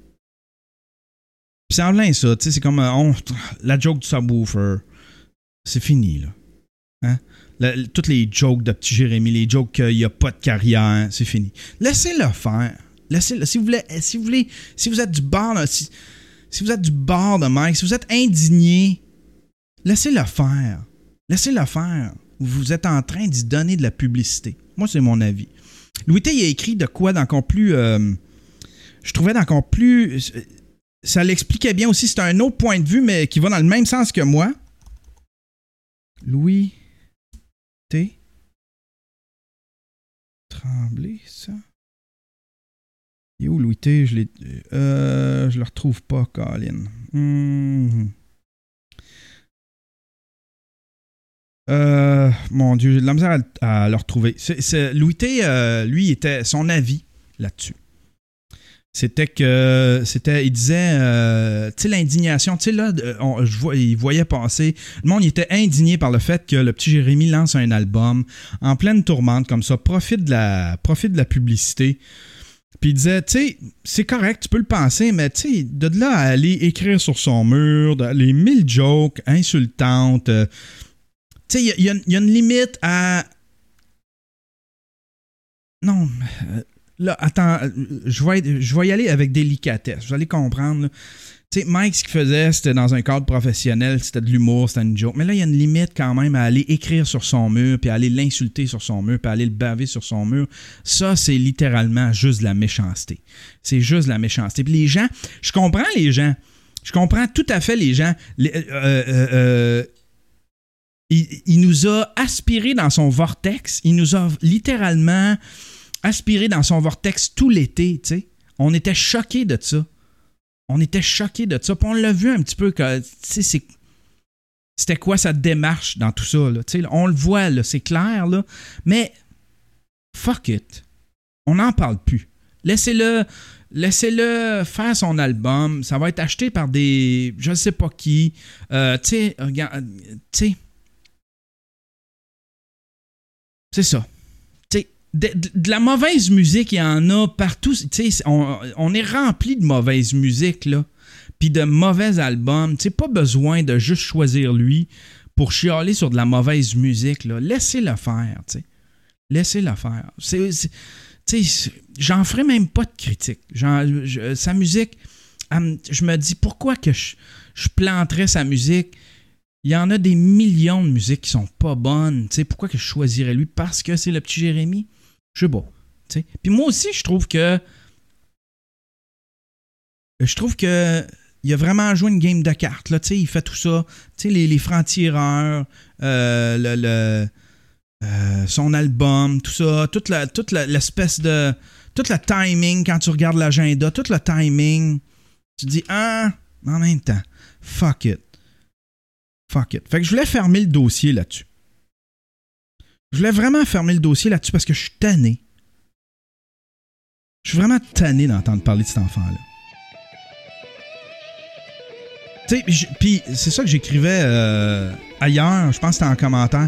Puis c'est en plein ça, tu sais, c'est comme euh, on, la joke du subwoofer. C'est fini, là. Hein? La, toutes les jokes de petit Jérémy, les jokes qu'il n'y a pas de carrière, c'est fini. Laissez-le faire. Laissez-le. Si vous voulez, si vous voulez, si vous êtes du bord, là, si, si vous êtes du bord de Mike, si vous êtes indigné, laissez-le faire. Laissez-le faire. Vous êtes en train d'y donner de la publicité. Moi, c'est mon avis. Louis T, il a écrit de quoi d'encore plus... Euh, je trouvais d'encore plus... Ça l'expliquait bien aussi. C'est un autre point de vue, mais qui va dans le même sens que moi. Louis T. Tremblay, ça... Il est où, Louis T? Je l'ai... Euh, je le retrouve pas, Colin. Mmh. Euh, mon Dieu, j'ai de la misère à, à le retrouver. C'est, c'est, Louis T, euh, lui, était son avis là-dessus. C'était que, c'était, il disait, euh, tu sais, l'indignation, tu sais, là, on, je vois, il voyait passer, le monde il était indigné par le fait que le petit Jérémy lance un album en pleine tourmente, comme ça, profite de la, profite de la publicité. Puis il disait, tu sais, c'est correct, tu peux le penser, mais tu sais, de là à aller écrire sur son mur, les mille jokes insultantes, euh, tu sais, il y, y, y a une limite à... Non, euh, là, attends, je vais, je vais y aller avec délicatesse. Vous allez comprendre. Tu sais, Mike, ce qu'il faisait, c'était dans un cadre professionnel, c'était de l'humour, c'était une joke. Mais là, il y a une limite quand même à aller écrire sur son mur, puis à aller l'insulter sur son mur, puis à aller le baver sur son mur. Ça, c'est littéralement juste de la méchanceté. C'est juste de la méchanceté. Puis les gens, je comprends les gens. Je comprends tout à fait les gens. Les, euh, euh, euh, il, il nous a aspiré dans son vortex. Il nous a littéralement... aspiré dans son vortex tout l'été, tu sais. On était choqués de ça. On était choqués de ça. Puis on l'a vu un petit peu que, tu sais, c'est... c'était quoi sa démarche dans tout ça, là. Tu sais, on le voit, là, c'est clair, là. Mais, fuck it. On n'en parle plus. Laissez-le, laissez-le faire son album. Ça va être acheté par des... je ne sais pas qui. Euh, tu sais, regarde... Tu sais... C'est ça. De, de, de la mauvaise musique, il y en a partout. On, on est rempli de mauvaise musique, là. Puis de mauvais albums. T'sais, pas besoin de juste choisir lui pour chialer sur de la mauvaise musique, là. Laissez-le faire, t'sais. Laissez-le faire. C'est, c'est, t'sais, j'en ferai même pas de critique. Genre, je, sa musique, je me dis, pourquoi que je, je planterais sa musique? Il y en a des millions de musiques qui sont pas bonnes. T'sais, pourquoi que je choisirais lui? Parce que c'est le petit Jérémy? Je sais pas. T'sais. Puis moi aussi, je trouve que... Je trouve que... Il a vraiment joué une game de cartes. Là, il fait tout ça. Les, les francs-tireurs, euh, le, le, euh, son album, tout ça. Toute, la, toute la, l'espèce de... Tout le timing, quand tu regardes l'agenda, tout le timing. Tu te dis, ah, en même temps, fuck it. Fuck it. Fait que je voulais fermer le dossier là-dessus. Je voulais vraiment fermer le dossier là-dessus parce que je suis tanné. Je suis vraiment tanné d'entendre parler de cet enfant-là. Tu sais, puis c'est ça que j'écrivais euh, ailleurs, je pense que c'était en commentaire.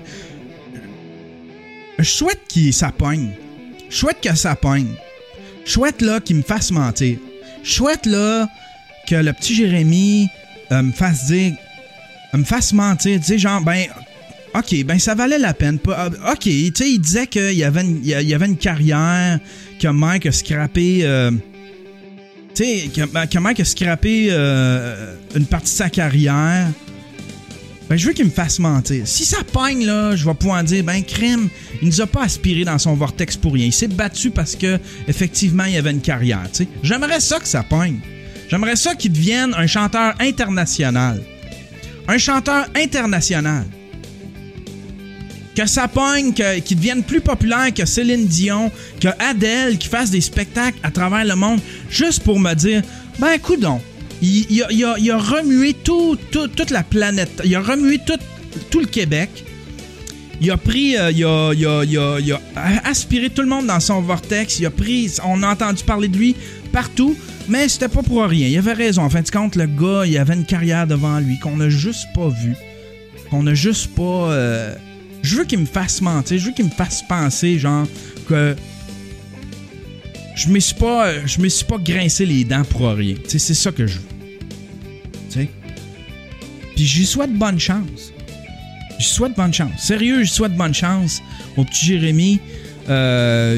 Je souhaite qu'il s'appogne. Je souhaite que ça pogne. Je souhaite là qu'il me fasse mentir. Je souhaite là que le petit Jérémy euh, me fasse dire... me fasse mentir, tu sais, genre, ben, OK, ben, ça valait la peine. OK, tu sais, il disait qu'il y avait une, il y avait une carrière, que Mike a scrappé, euh, tu sais, que, que Mike a scrappé euh, une partie de sa carrière. Ben, je veux qu'il me fasse mentir. Si ça pogne, là, je vais pouvoir dire, ben, crime, il nous a pas aspiré dans son vortex pour rien. Il s'est battu parce que, effectivement, il y avait une carrière, tu sais. J'aimerais ça que ça pogne. J'aimerais ça qu'il devienne un chanteur international. Un chanteur international. Que ça pogne, que, qu'il devienne plus populaire que Céline Dion, que Adèle, qui fasse des spectacles à travers le monde, juste pour me dire, ben, coudonc, il, il, il, a, il a remué tout, tout, toute la planète, il a remué tout, tout le Québec, il a pris, euh, il, a, il, a, il, a, il a aspiré tout le monde dans son vortex, il a pris, on a entendu parler de lui partout, mais c'était pas pour rien. Il avait raison. En fin de compte, le gars, il avait une carrière devant lui qu'on a juste pas vu. Qu'on a juste pas... Euh... Je veux qu'il me fasse mentir. Je veux qu'il me fasse penser, genre, que... Je me suis pas... Je me suis pas grincé les dents pour rien. Tu sais, c'est ça que je veux. Tu sais? Puis j'y souhaite bonne chance. J'y souhaite bonne chance. Sérieux, j'y souhaite bonne chance au petit Jérémy. Euh...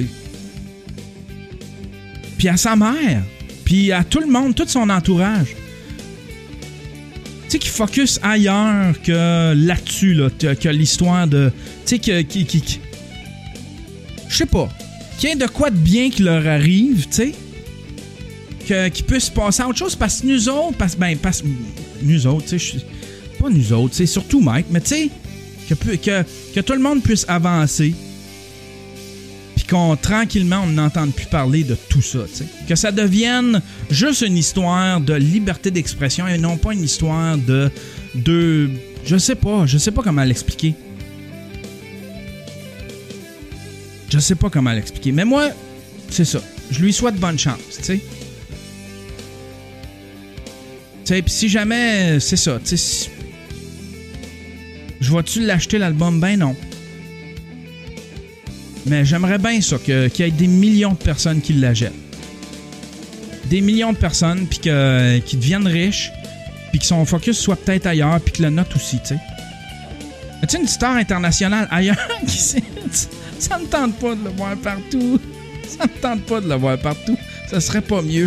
Puis à sa mère. Puis à tout le monde, tout son entourage. Tu sais, qui focus ailleurs que là-dessus, là, que l'histoire de... Tu sais, que... qui, qui, qui... Je sais pas. Qu'il y ait de quoi de bien qui leur arrive, tu sais. Que, qu'ils puissent passer à autre chose, parce que nous autres... Parce, ben, parce, nous autres, tu sais, pas nous autres, c'est surtout Mike, mais tu sais, que, que, que tout le monde puisse avancer. Puis qu'on, tranquillement, on n'entende plus parler de tout ça, tu sais. Que ça devienne juste une histoire de liberté d'expression et non pas une histoire de... de je sais pas, je sais pas comment l'expliquer. Je sais pas comment l'expliquer. Mais moi, c'est ça. Je lui souhaite bonne chance, tu sais. Tu sais, pis si jamais... C'est ça, tu sais... Si... Je vais-tu l'acheter, l'album? Ben non. Mais j'aimerais bien ça, que, qu'il y ait des millions de personnes qui l'achètent. Des millions de personnes, puis que, qui deviennent riches, puis que son focus soit peut-être ailleurs, puis que le note aussi, tu sais. As-tu une star internationale ailleurs qui sait? Ça me tente pas de le voir partout. Ça me tente pas de le voir partout. Ça serait pas mieux.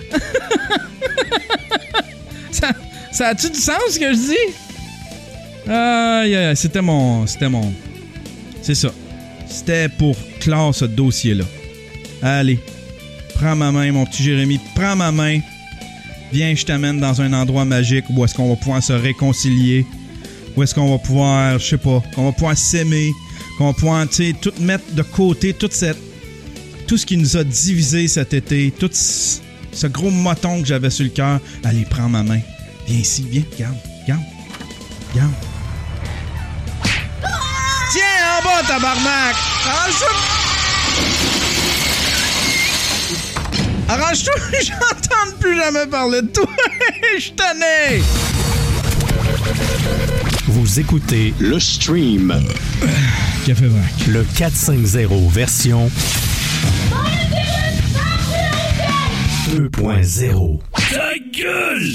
ça, ça a-tu du sens, ce que je dis? Aïe, aïe, c'était mon... C'était mon... C'est ça. C'était pour clore ce dossier-là. Allez. Prends ma main, mon petit Jérémy. Prends ma main. Viens, je t'amène dans un endroit magique où est-ce qu'on va pouvoir se réconcilier. Où est-ce qu'on va pouvoir, je sais pas, qu'on va pouvoir s'aimer. Qu'on va pouvoir, tu sais, tout mettre de côté, toute cette... Tout ce qui nous a divisé cet été. Tout ce, ce gros moton que j'avais sur le cœur. Allez, prends ma main. Viens ici, viens. Regarde, regarde. Regarde. Tiens, en bas, tabarnak! Arrange-toi! Arrange-toi, j'entends plus jamais parler de toi! Je suis tanné! Vous écoutez le stream. Café Vrac. Le quatre cent cinquante version deux point zéro. Ta gueule!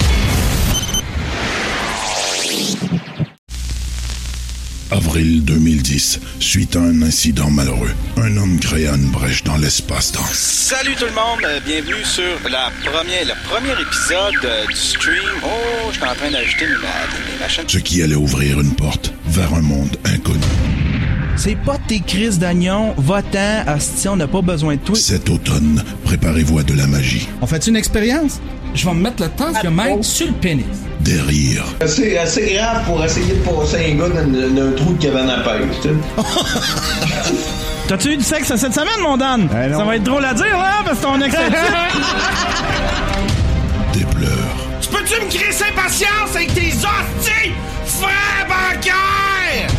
Avril deux mille dix, suite à un incident malheureux, un homme créa une brèche dans l'espace-temps. Salut tout le monde, euh, bienvenue sur la première, le premier épisode euh, du stream. Oh, je suis en train d'ajouter mes, mes machines. Ce qui allait ouvrir une porte vers un monde inconnu. C'est pas tes crises d'oignon, va-t'en, asti, on n'a pas besoin de toi. Cet automne, préparez-vous à de la magie. On fait une expérience? Je vais me mettre le temps que mec sur le pénis. Des rires. C'est assez grave pour essayer de passer un gars dans, dans un trou de cabane à pêche, tu sais. T'as-tu eu du sexe cette semaine, mon Dan? Eh Ça va être drôle à dire, hein, parce que ton ex Des pleurs. Tu peux-tu me crisser patience avec tes hosties frais bancaires?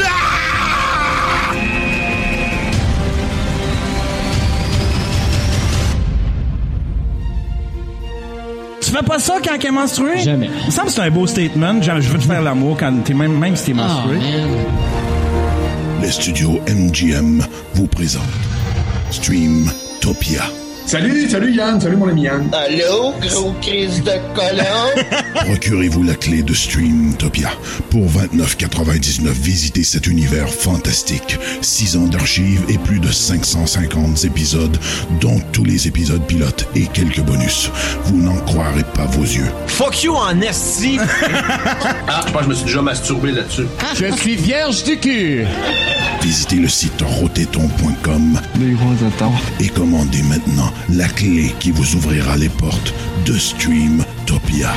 Tu fais pas ça quand t'es menstrué? Jamais. Il me semble que c'est un beau statement. Genre, je veux te faire l'amour quand t'es même, même si t'es menstrué. Les studios M G M vous présentent Streamtopia. Salut, salut Yann, salut mon ami Yann. Allô, gros crise de colon? Procurez-vous la clé de Streamtopia. Pour vingt-neuf quatre-vingt-dix-neuf, visitez cet univers fantastique. Six ans d'archives et plus de cinq cent cinquante épisodes, dont tous les épisodes pilotes et quelques bonus. Vous n'en croirez pas vos yeux. Fuck you en esti! Ah, je pense que je me suis déjà masturbé là-dessus. Je suis vierge du cul! Visitez le site rotéton point com et commandez maintenant la clé qui vous ouvrira les portes de Streamtopia.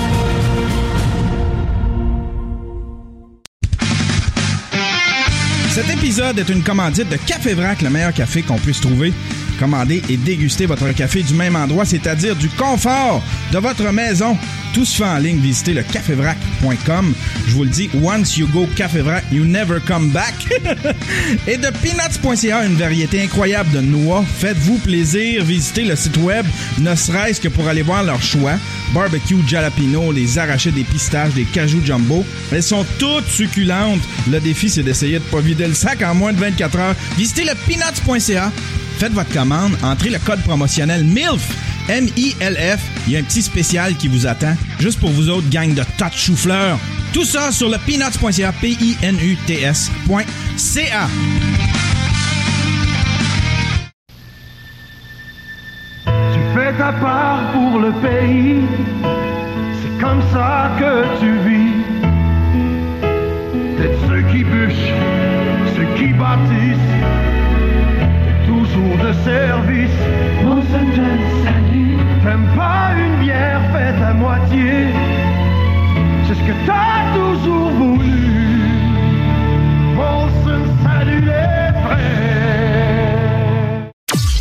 Cet épisode est une commandite de Café Vrac, le meilleur café qu'on puisse trouver. Commandez et dégustez votre café du même endroit, c'est-à-dire du confort de votre maison. Tout se fait en ligne. Visitez le café vrac point com. Je vous le dis, once you go Café Vrac, you never come back. Et de peanuts point c a, une variété incroyable de noix. Faites-vous plaisir. Visitez le site web, ne serait-ce que pour aller voir leur choix. Barbecue jalapeno, les arrachés des pistaches, des cajou jumbo. Elles sont toutes succulentes. Le défi, c'est d'essayer de pas vider le sac en moins de vingt-quatre heures. Visitez le peanuts point c a. Faites votre commande, entrez le code promotionnel M I L F, M I L F. Il y a un petit spécial qui vous attend, juste pour vous autres, gang de tas de choux-fleurs. Tout ça sur le peanuts point c a, P I N U T S point C A. Tu fais ta part pour le pays, c'est comme ça que tu vis. Peut-être ceux qui bûchent, ceux qui bâtissent, toujours de service. Mon salut. T'aimes pas une bière faite à moitié, c'est ce que t'as toujours voulu. Mon salut les frères.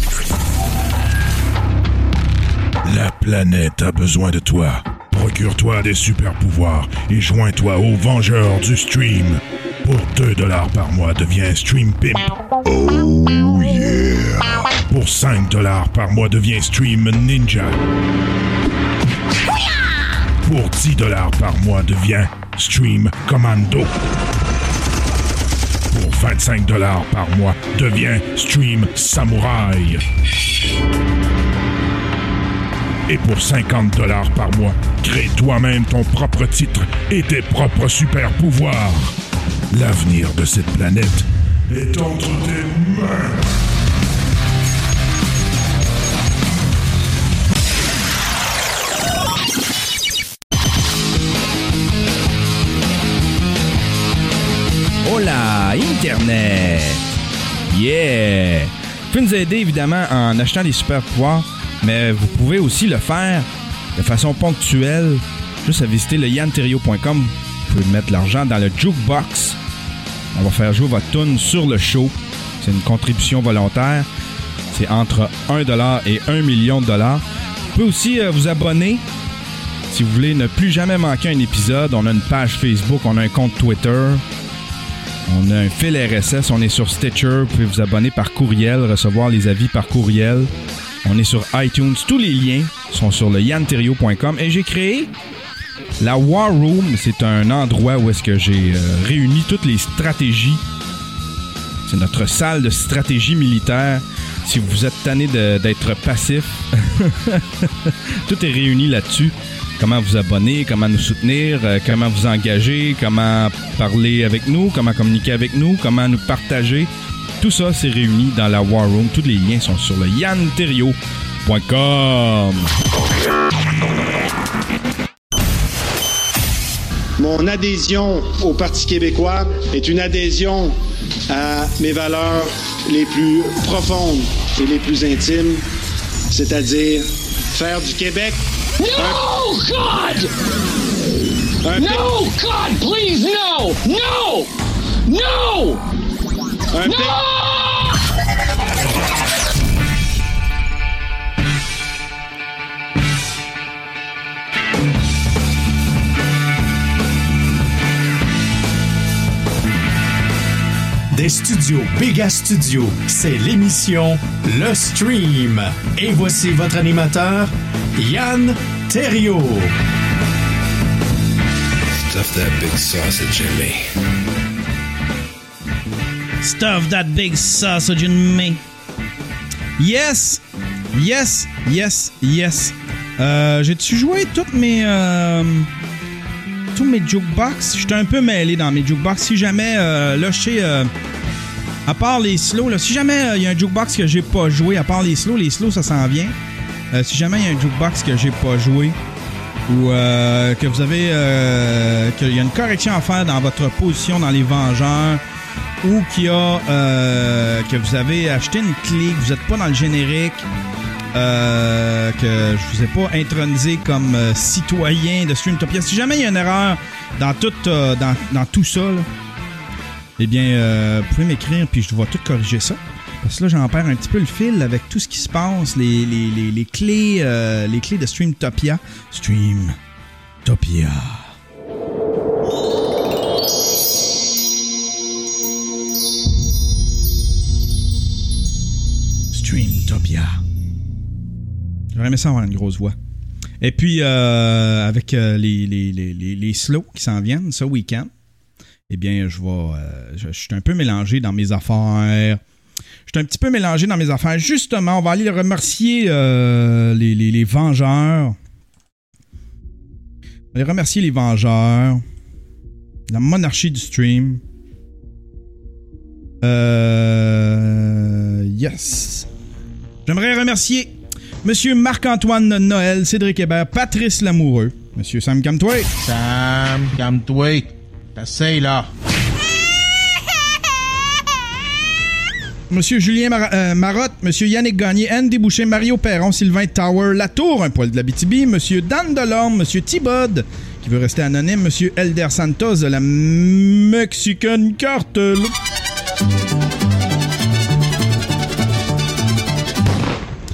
La planète a besoin de toi. Procure-toi des super pouvoirs et joins-toi aux Vengeurs du Stream. Pour deux dollars par mois, deviens Stream Pimp. Oh yeah! Pour cinq dollars par mois, deviens Stream Ninja. Pour dix dollars par mois, deviens Stream Commando. Pour vingt-cinq dollars par mois, deviens Stream Samouraï. Et pour cinquante dollars par mois, crée toi-même ton propre titre et tes propres super-pouvoirs. L'avenir de cette planète est entre tes mains. Oh là, Internet! Yeah! Vous pouvez nous aider évidemment en achetant des super pouvoirs, mais vous pouvez aussi le faire de façon ponctuelle, juste à visiter le yann terriot point com. Vous pouvez mettre l'argent dans le jukebox. On va faire jouer votre tune sur le show. C'est une contribution volontaire. C'est entre un dollar et un million de dollars. Vous pouvez aussi euh, vous abonner si vous voulez ne plus jamais manquer un épisode. On a une page Facebook, on a un compte Twitter. On a un fil R S S, on est sur Stitcher. Vous pouvez vous abonner par courriel, recevoir les avis par courriel. On est sur iTunes. Tous les liens sont sur le yann terriot point com. Et j'ai créé la War Room. C'est un endroit où est-ce que j'ai euh, réuni toutes les stratégies. C'est notre salle de stratégie militaire. Si vous êtes tanné de, d'être passif, tout est réuni là-dessus. Comment vous abonner, comment nous soutenir, euh, comment vous engager, comment parler avec nous, comment communiquer avec nous, comment nous partager. Tout ça, c'est réuni dans la War Room. Tous les liens sont sur le yann terriot point com. Mon adhésion au Parti québécois est une adhésion à mes valeurs les plus profondes et les plus intimes, c'est-à-dire faire du Québec... No, God! Un no, God, please, no! No! No! Un no! Des studios Béga Studio, c'est l'émission Le Stream. Et voici votre animateur, Yann Terriot. Stuff that big sausage in me. Stuff that big sausage in me. Yes! Yes! Yes! Yes! Euh, j'ai-tu joué toutes mes... Euh, tous mes jukebox? J'étais un peu mêlé dans mes jukebox. Si jamais... Euh, là, je sais... Euh, à part les slows, là, si jamais il euh, y a un jukebox que j'ai pas joué, à part les slows, les slows, ça s'en vient. Euh, si jamais il y a un jukebox que j'ai pas joué, ou euh, que vous avez... Euh, qu'il y a une correction à faire dans votre position dans les Vengeurs, ou qu'il y a... Euh, que vous avez acheté une clé, que vous n'êtes pas dans le générique, euh, que je vous ai pas intronisé comme euh, citoyen de Streamtopia. Si jamais il y a une erreur dans tout, euh, dans, dans tout ça, là, eh bien, euh, vous pouvez m'écrire, puis je vais tout corriger ça. Parce que là, j'en perds un petit peu le fil avec tout ce qui se passe, les, les, les, les clés euh, les clés de Streamtopia. Streamtopia. Streamtopia. J'aurais aimé ça avoir une grosse voix. Et puis, euh, avec euh, les, les, les, les, les slows qui s'en viennent ce week-end, eh bien, je vais... Euh, je, je suis un peu mélangé dans mes affaires. Je suis un petit peu mélangé dans mes affaires. Justement, on va aller remercier euh, les, les, les Vengeurs. On va aller remercier les Vengeurs. La monarchie du stream. Euh... Yes. J'aimerais remercier Monsieur Marc-Antoine Noël, Cédric Hébert, Patrice Lamoureux, Monsieur Sam Camtoué. Sam Camtoué. T'essayes, là. Monsieur Julien Mar- euh, Marotte, Monsieur Yannick Gagné, Andy Boucher, Mario Perron, Sylvain Tower, Latour, un poil de l'Abitibi, Monsieur Dan Delorme, Monsieur Thibod, qui veut rester anonyme, Monsieur Elder Santos de la Mexican Cartel.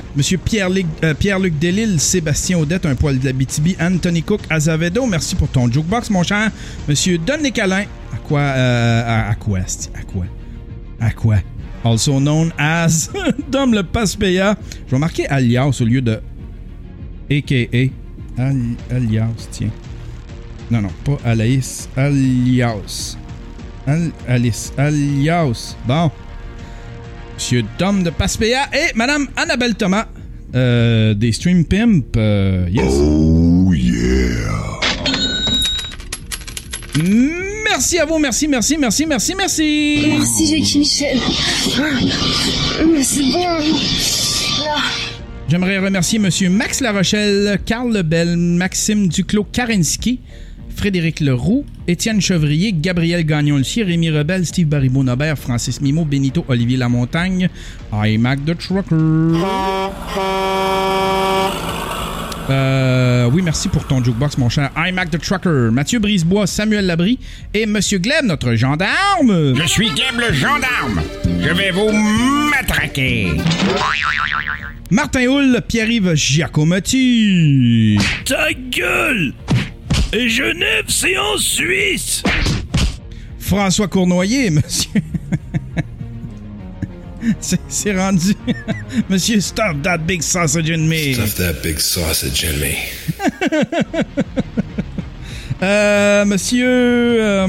Monsieur Pierre-Luc, euh, Pierre-Luc Delisle, Sébastien Audette, un poil de la B T B, Anthony Cook, Azavedo, merci pour ton jukebox, mon cher. Monsieur Don Nécalin, à quoi, euh, à, à quoi, à quoi, à quoi, also known as Dom le Paspeya. Je vais marquer alias au lieu de A K A. Al, alias, tiens. Non, non, pas Alaïs, alias. Al, Alice, alias. Bon. Monsieur Dom de Paspeya et Madame Annabelle Thomas euh, des Stream Pimp. Euh, yes. Oh yeah. Merci à vous, merci, merci, merci, merci, merci. Merci Jackie Michel. Mais c'est bon. Là. J'aimerais remercier Monsieur Max Larochelle, Carl Lebel, Maxime Duclos-Karenski, Frédéric Leroux, Étienne Chevrier, Gabriel Gagnon-Lucier, Rémi Rebelle, Steve Baribeau-Nobert, Francis Mimo, Benito, Olivier Lamontagne, iMac the Trucker. Euh, oui, merci pour ton jukebox, mon cher iMac the Trucker. Mathieu Brisebois, Samuel Labrie et Monsieur Gleb, notre gendarme. Je suis Gleb le gendarme. Je vais vous matraquer. Martin Houle, Pierre-Yves Giacometti. Ta gueule! Et Genève, c'est en Suisse! François Cournoyer, monsieur. c'est, c'est rendu. Monsieur, stuff that big sausage in me. Stuff that big sausage in me. euh, monsieur. Euh,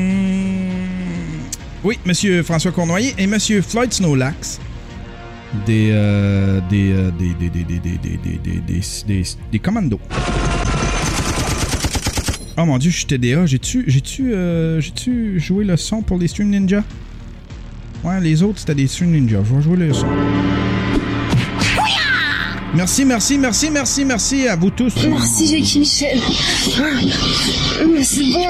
oui, monsieur François Cournoyer et monsieur Floyd Snowlax. Des, euh, des, euh, des, des, des, des, des, des, des, des, des, des, des commandos. Oh mon dieu, je suis T D A. J'ai-tu, j'ai-tu, euh, j'ai-tu joué le son pour les Stream Ninja? Ouais, les autres, c'était des Stream Ninja. Je vais jouer le son. Merci, merci, merci, merci, merci à vous tous. Merci Jackie Michel. Mais c'est bon.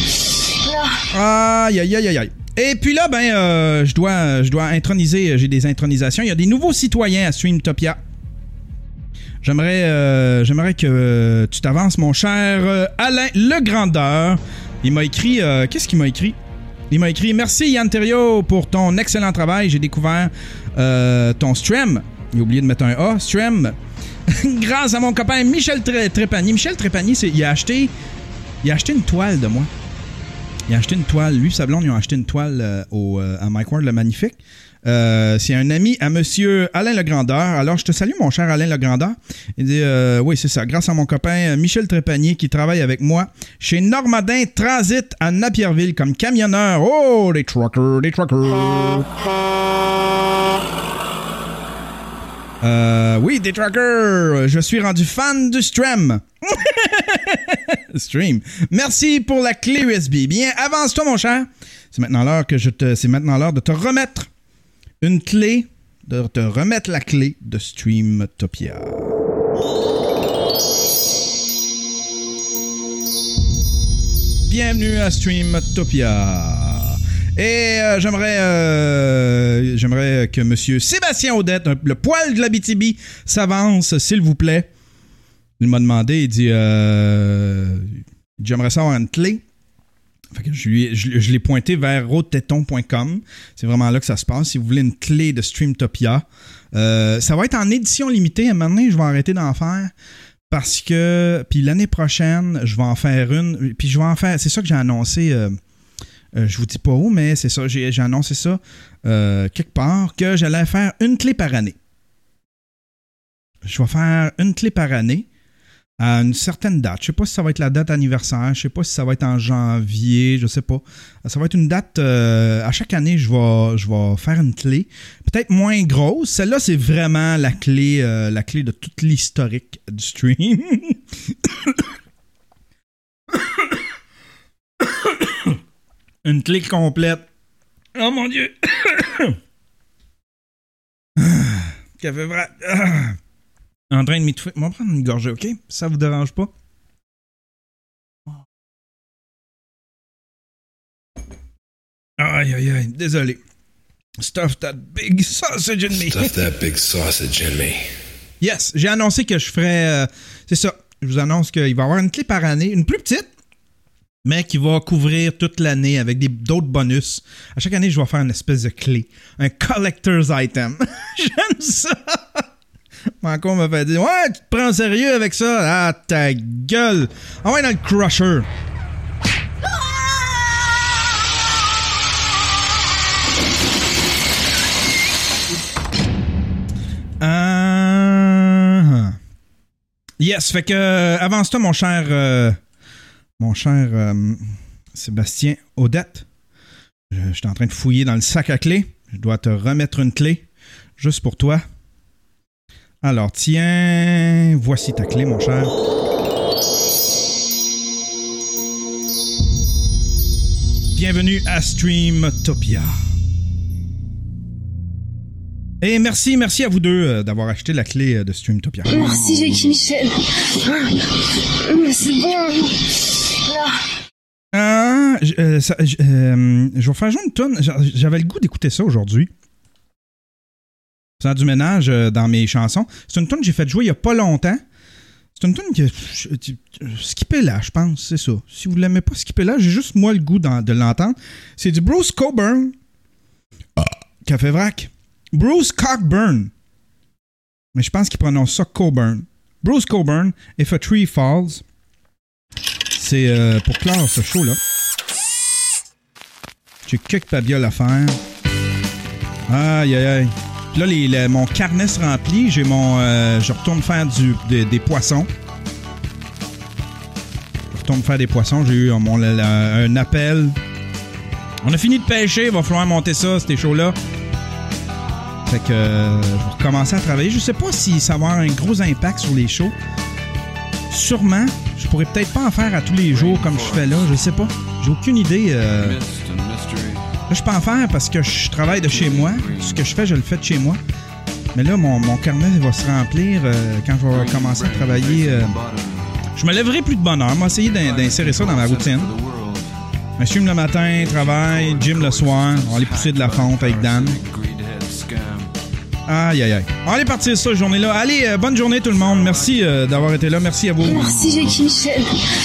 Là. Aïe, aïe, aïe, aïe, aïe. Et puis là, ben, euh, je dois, je dois introniser, j'ai des intronisations. Il y a des nouveaux citoyens à Streamtopia. J'aimerais, euh, j'aimerais que euh, tu t'avances, mon cher euh, Alain Le Grandeur. Il m'a écrit, euh, qu'est-ce qu'il m'a écrit? Il m'a écrit, merci Yann Thériault pour ton excellent travail. J'ai découvert euh, ton stream. Il a oublié de mettre un A, stream. Grâce à mon copain Michel Tré- Trépanier. Michel Trépanier, c'est, il a acheté, il a acheté une toile de moi. Il a acheté une toile. Lui et sa blonde, ils ont acheté une toile euh, au, euh, à Mike Ward le Magnifique. Euh, c'est un ami à monsieur Alain Legrandeur. Alors, je te salue, mon cher Alain Legrandeur. Il dit, euh, oui, c'est ça. Grâce à mon copain Michel Trépanier qui travaille avec moi chez Normandin Transit à Napierville comme camionneur. Oh, les truckers, les truckers. Euh, oui, des truckers. Je suis rendu fan du stream. Stream. Merci pour la clé U S B. Bien, avance-toi, mon cher. C'est maintenant l'heure que je te, c'est maintenant l'heure de te remettre une clé, de te remettre la clé de Streamtopia. Bienvenue à Streamtopia. Et euh, j'aimerais euh, j'aimerais que monsieur Sébastien Audette, le poil de l'Abitibi, s'avance, s'il vous plaît. Il m'a demandé, il dit euh, j'aimerais savoir une clé. Fait que je, lui, je, je l'ai pointé vers roadteton point com. C'est vraiment là que ça se passe. Si vous voulez une clé de Streamtopia, euh, ça va être en édition limitée. À un moment donné, je vais arrêter d'en faire parce que... Puis l'année prochaine, je vais en faire une. Puis je vais en faire... C'est ça que j'ai annoncé... Euh, euh, je vous dis pas où, mais c'est ça. J'ai, j'ai annoncé ça euh, quelque part, que j'allais faire une clé par année. Je vais faire une clé par année. À une certaine date. Je sais pas si ça va être la date anniversaire. Je sais pas si ça va être en janvier. Je sais pas. Ça va être une date... Euh, à chaque année, je vais, je vais faire une clé. Peut-être moins grosse. Celle-là, c'est vraiment la clé, euh, la clé de toute l'historique du stream. Une clé complète. Oh mon Dieu! Café vrai... En train de m'étouffer. On va prendre une gorgée, OK? Ça vous dérange pas? Aïe, aïe, aïe. Désolé. Stuff that big sausage in me. Stuff that big sausage in me. Yes, j'ai annoncé que je ferais... Euh, c'est ça. Je vous annonce qu'il va y avoir une clé par année. Une plus petite, mais qui va couvrir toute l'année avec des, d'autres bonus. À chaque année, je vais faire une espèce de clé. Un collector's item. J'aime ça! Encore m'a fait dire, ouais, tu te prends sérieux avec ça? Ah, ta gueule! Ah ouais, dans le crusher. Euh... Yes, fait que euh, avance toi, mon cher, euh, mon cher euh, Sébastien Odette. Je, je suis en train de fouiller dans le sac à clés. Je dois te remettre une clé, juste pour toi. Alors, tiens, voici ta clé, mon cher. Bienvenue à Streamtopia. Et merci, merci à vous deux euh, d'avoir acheté la clé euh, de Streamtopia. Merci, Jackie Michel. C'est bon. Ah, j- euh, ça, j- euh, je vais faire jouer une tonne. J'avais le goût d'écouter ça aujourd'hui. Faisant du ménage euh, dans mes chansons. C'est une tonne que j'ai fait jouer il y a pas longtemps. C'est une tonne que... Skippez-la, je pense, c'est ça. Si vous l'aimez pas, skippez-la. J'ai juste moi le goût d'en- de l'entendre. C'est du Bruce Cockburn. Ah. Café Vrac. Bruce Cockburn. Mais je pense qu'il prononce ça Cockburn. Bruce Cockburn, If a Tree Falls. C'est euh, pour clore ce show-là. J'ai quelques babioles à faire. Aïe, aïe, aïe. Puis là, les, les, mon carnet se remplit. J'ai mon... Euh, je retourne faire du, des, des poissons. Je retourne faire des poissons. J'ai eu mon, la, la, un appel. On a fini de pêcher. Il va falloir monter ça, ces shows-là. Fait que euh, je vais recommencer à travailler. Je sais pas si ça va avoir un gros impact sur les shows. Sûrement. Je pourrais peut-être pas en faire à tous les jours comme je fais là. Je sais pas. J'ai aucune idée. Euh... Là, je peux en faire parce que je travaille de chez moi. Ce que je fais, je le fais de chez moi. Mais là, mon, mon carnet va se remplir euh, quand je vais commencer à travailler. Euh... Je me lèverai plus de bonne heure. Je vais essayer d'in- d'insérer ça dans ma routine. Je stream le matin, travail, gym le soir. On va aller pousser de la fonte avec Dan. Aïe, aïe, aïe. On va aller partir cette journée-là. Allez, euh, bonne journée tout le monde. Merci euh, d'avoir été là. Merci à vous. Merci, Jackie Michel.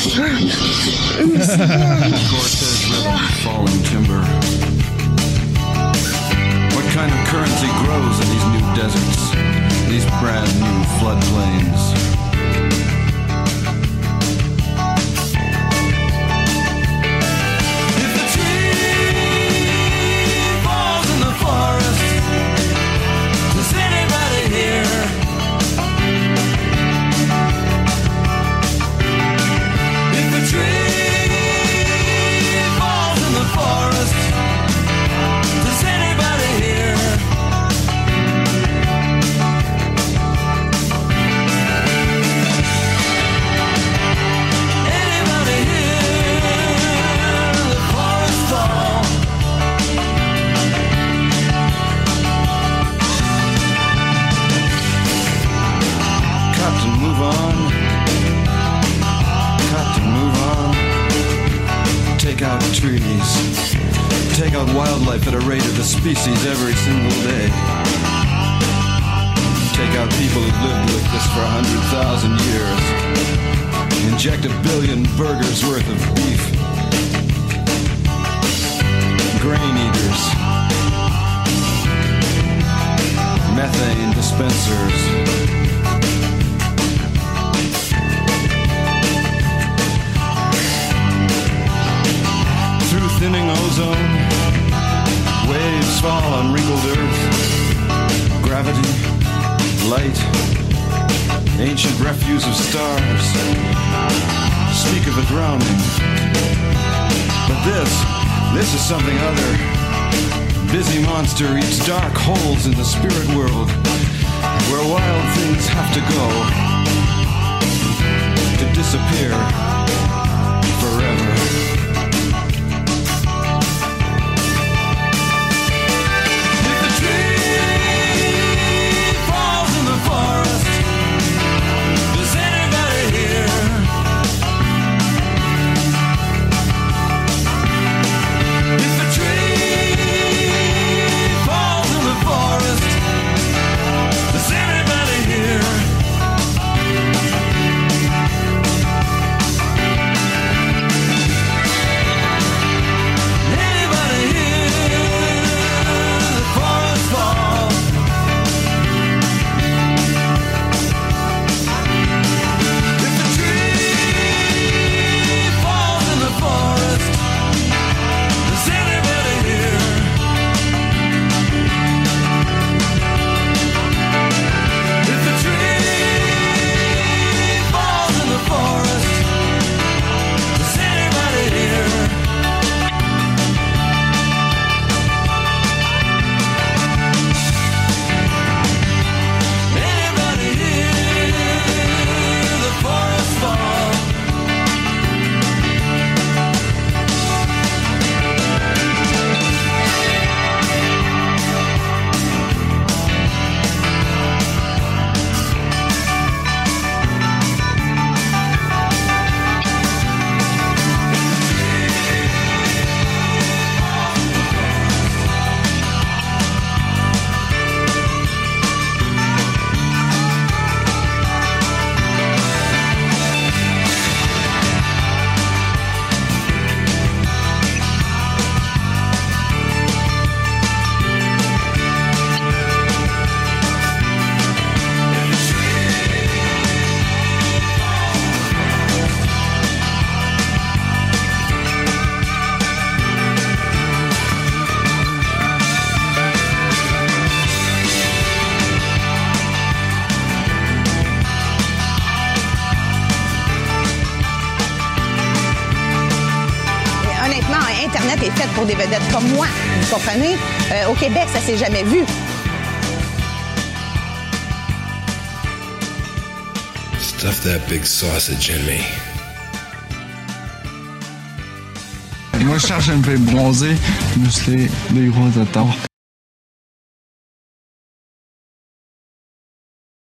What kind of currency grows in these new deserts, these brand new floodplains? If the tree falls in the forest, does anybody hear? If the tree falls in the forest, does anybody hear? Anybody hear the forest fall? Captain, move on. Captain, move on. Take out trees. Take out wildlife at a rate of a species every single day. Take out people who've lived with this for a hundred thousand years. Inject a billion burgers worth of beef. Grain eaters. Methane dispensers. Through thinning ozone, waves fall on wrinkled earth. Gravity, light, ancient refuse of stars. Speak of a drowning. But this, this is something other. Busy monster eats dark holes in the spirit world, where wild things have to go to disappear forever. pour des vedettes comme moi. Vous comprenez? Euh, au Québec, ça s'est jamais vu. Stuff that big sausage in me. Moi, je cherche une fille bronzée, musclée, des gros tétards.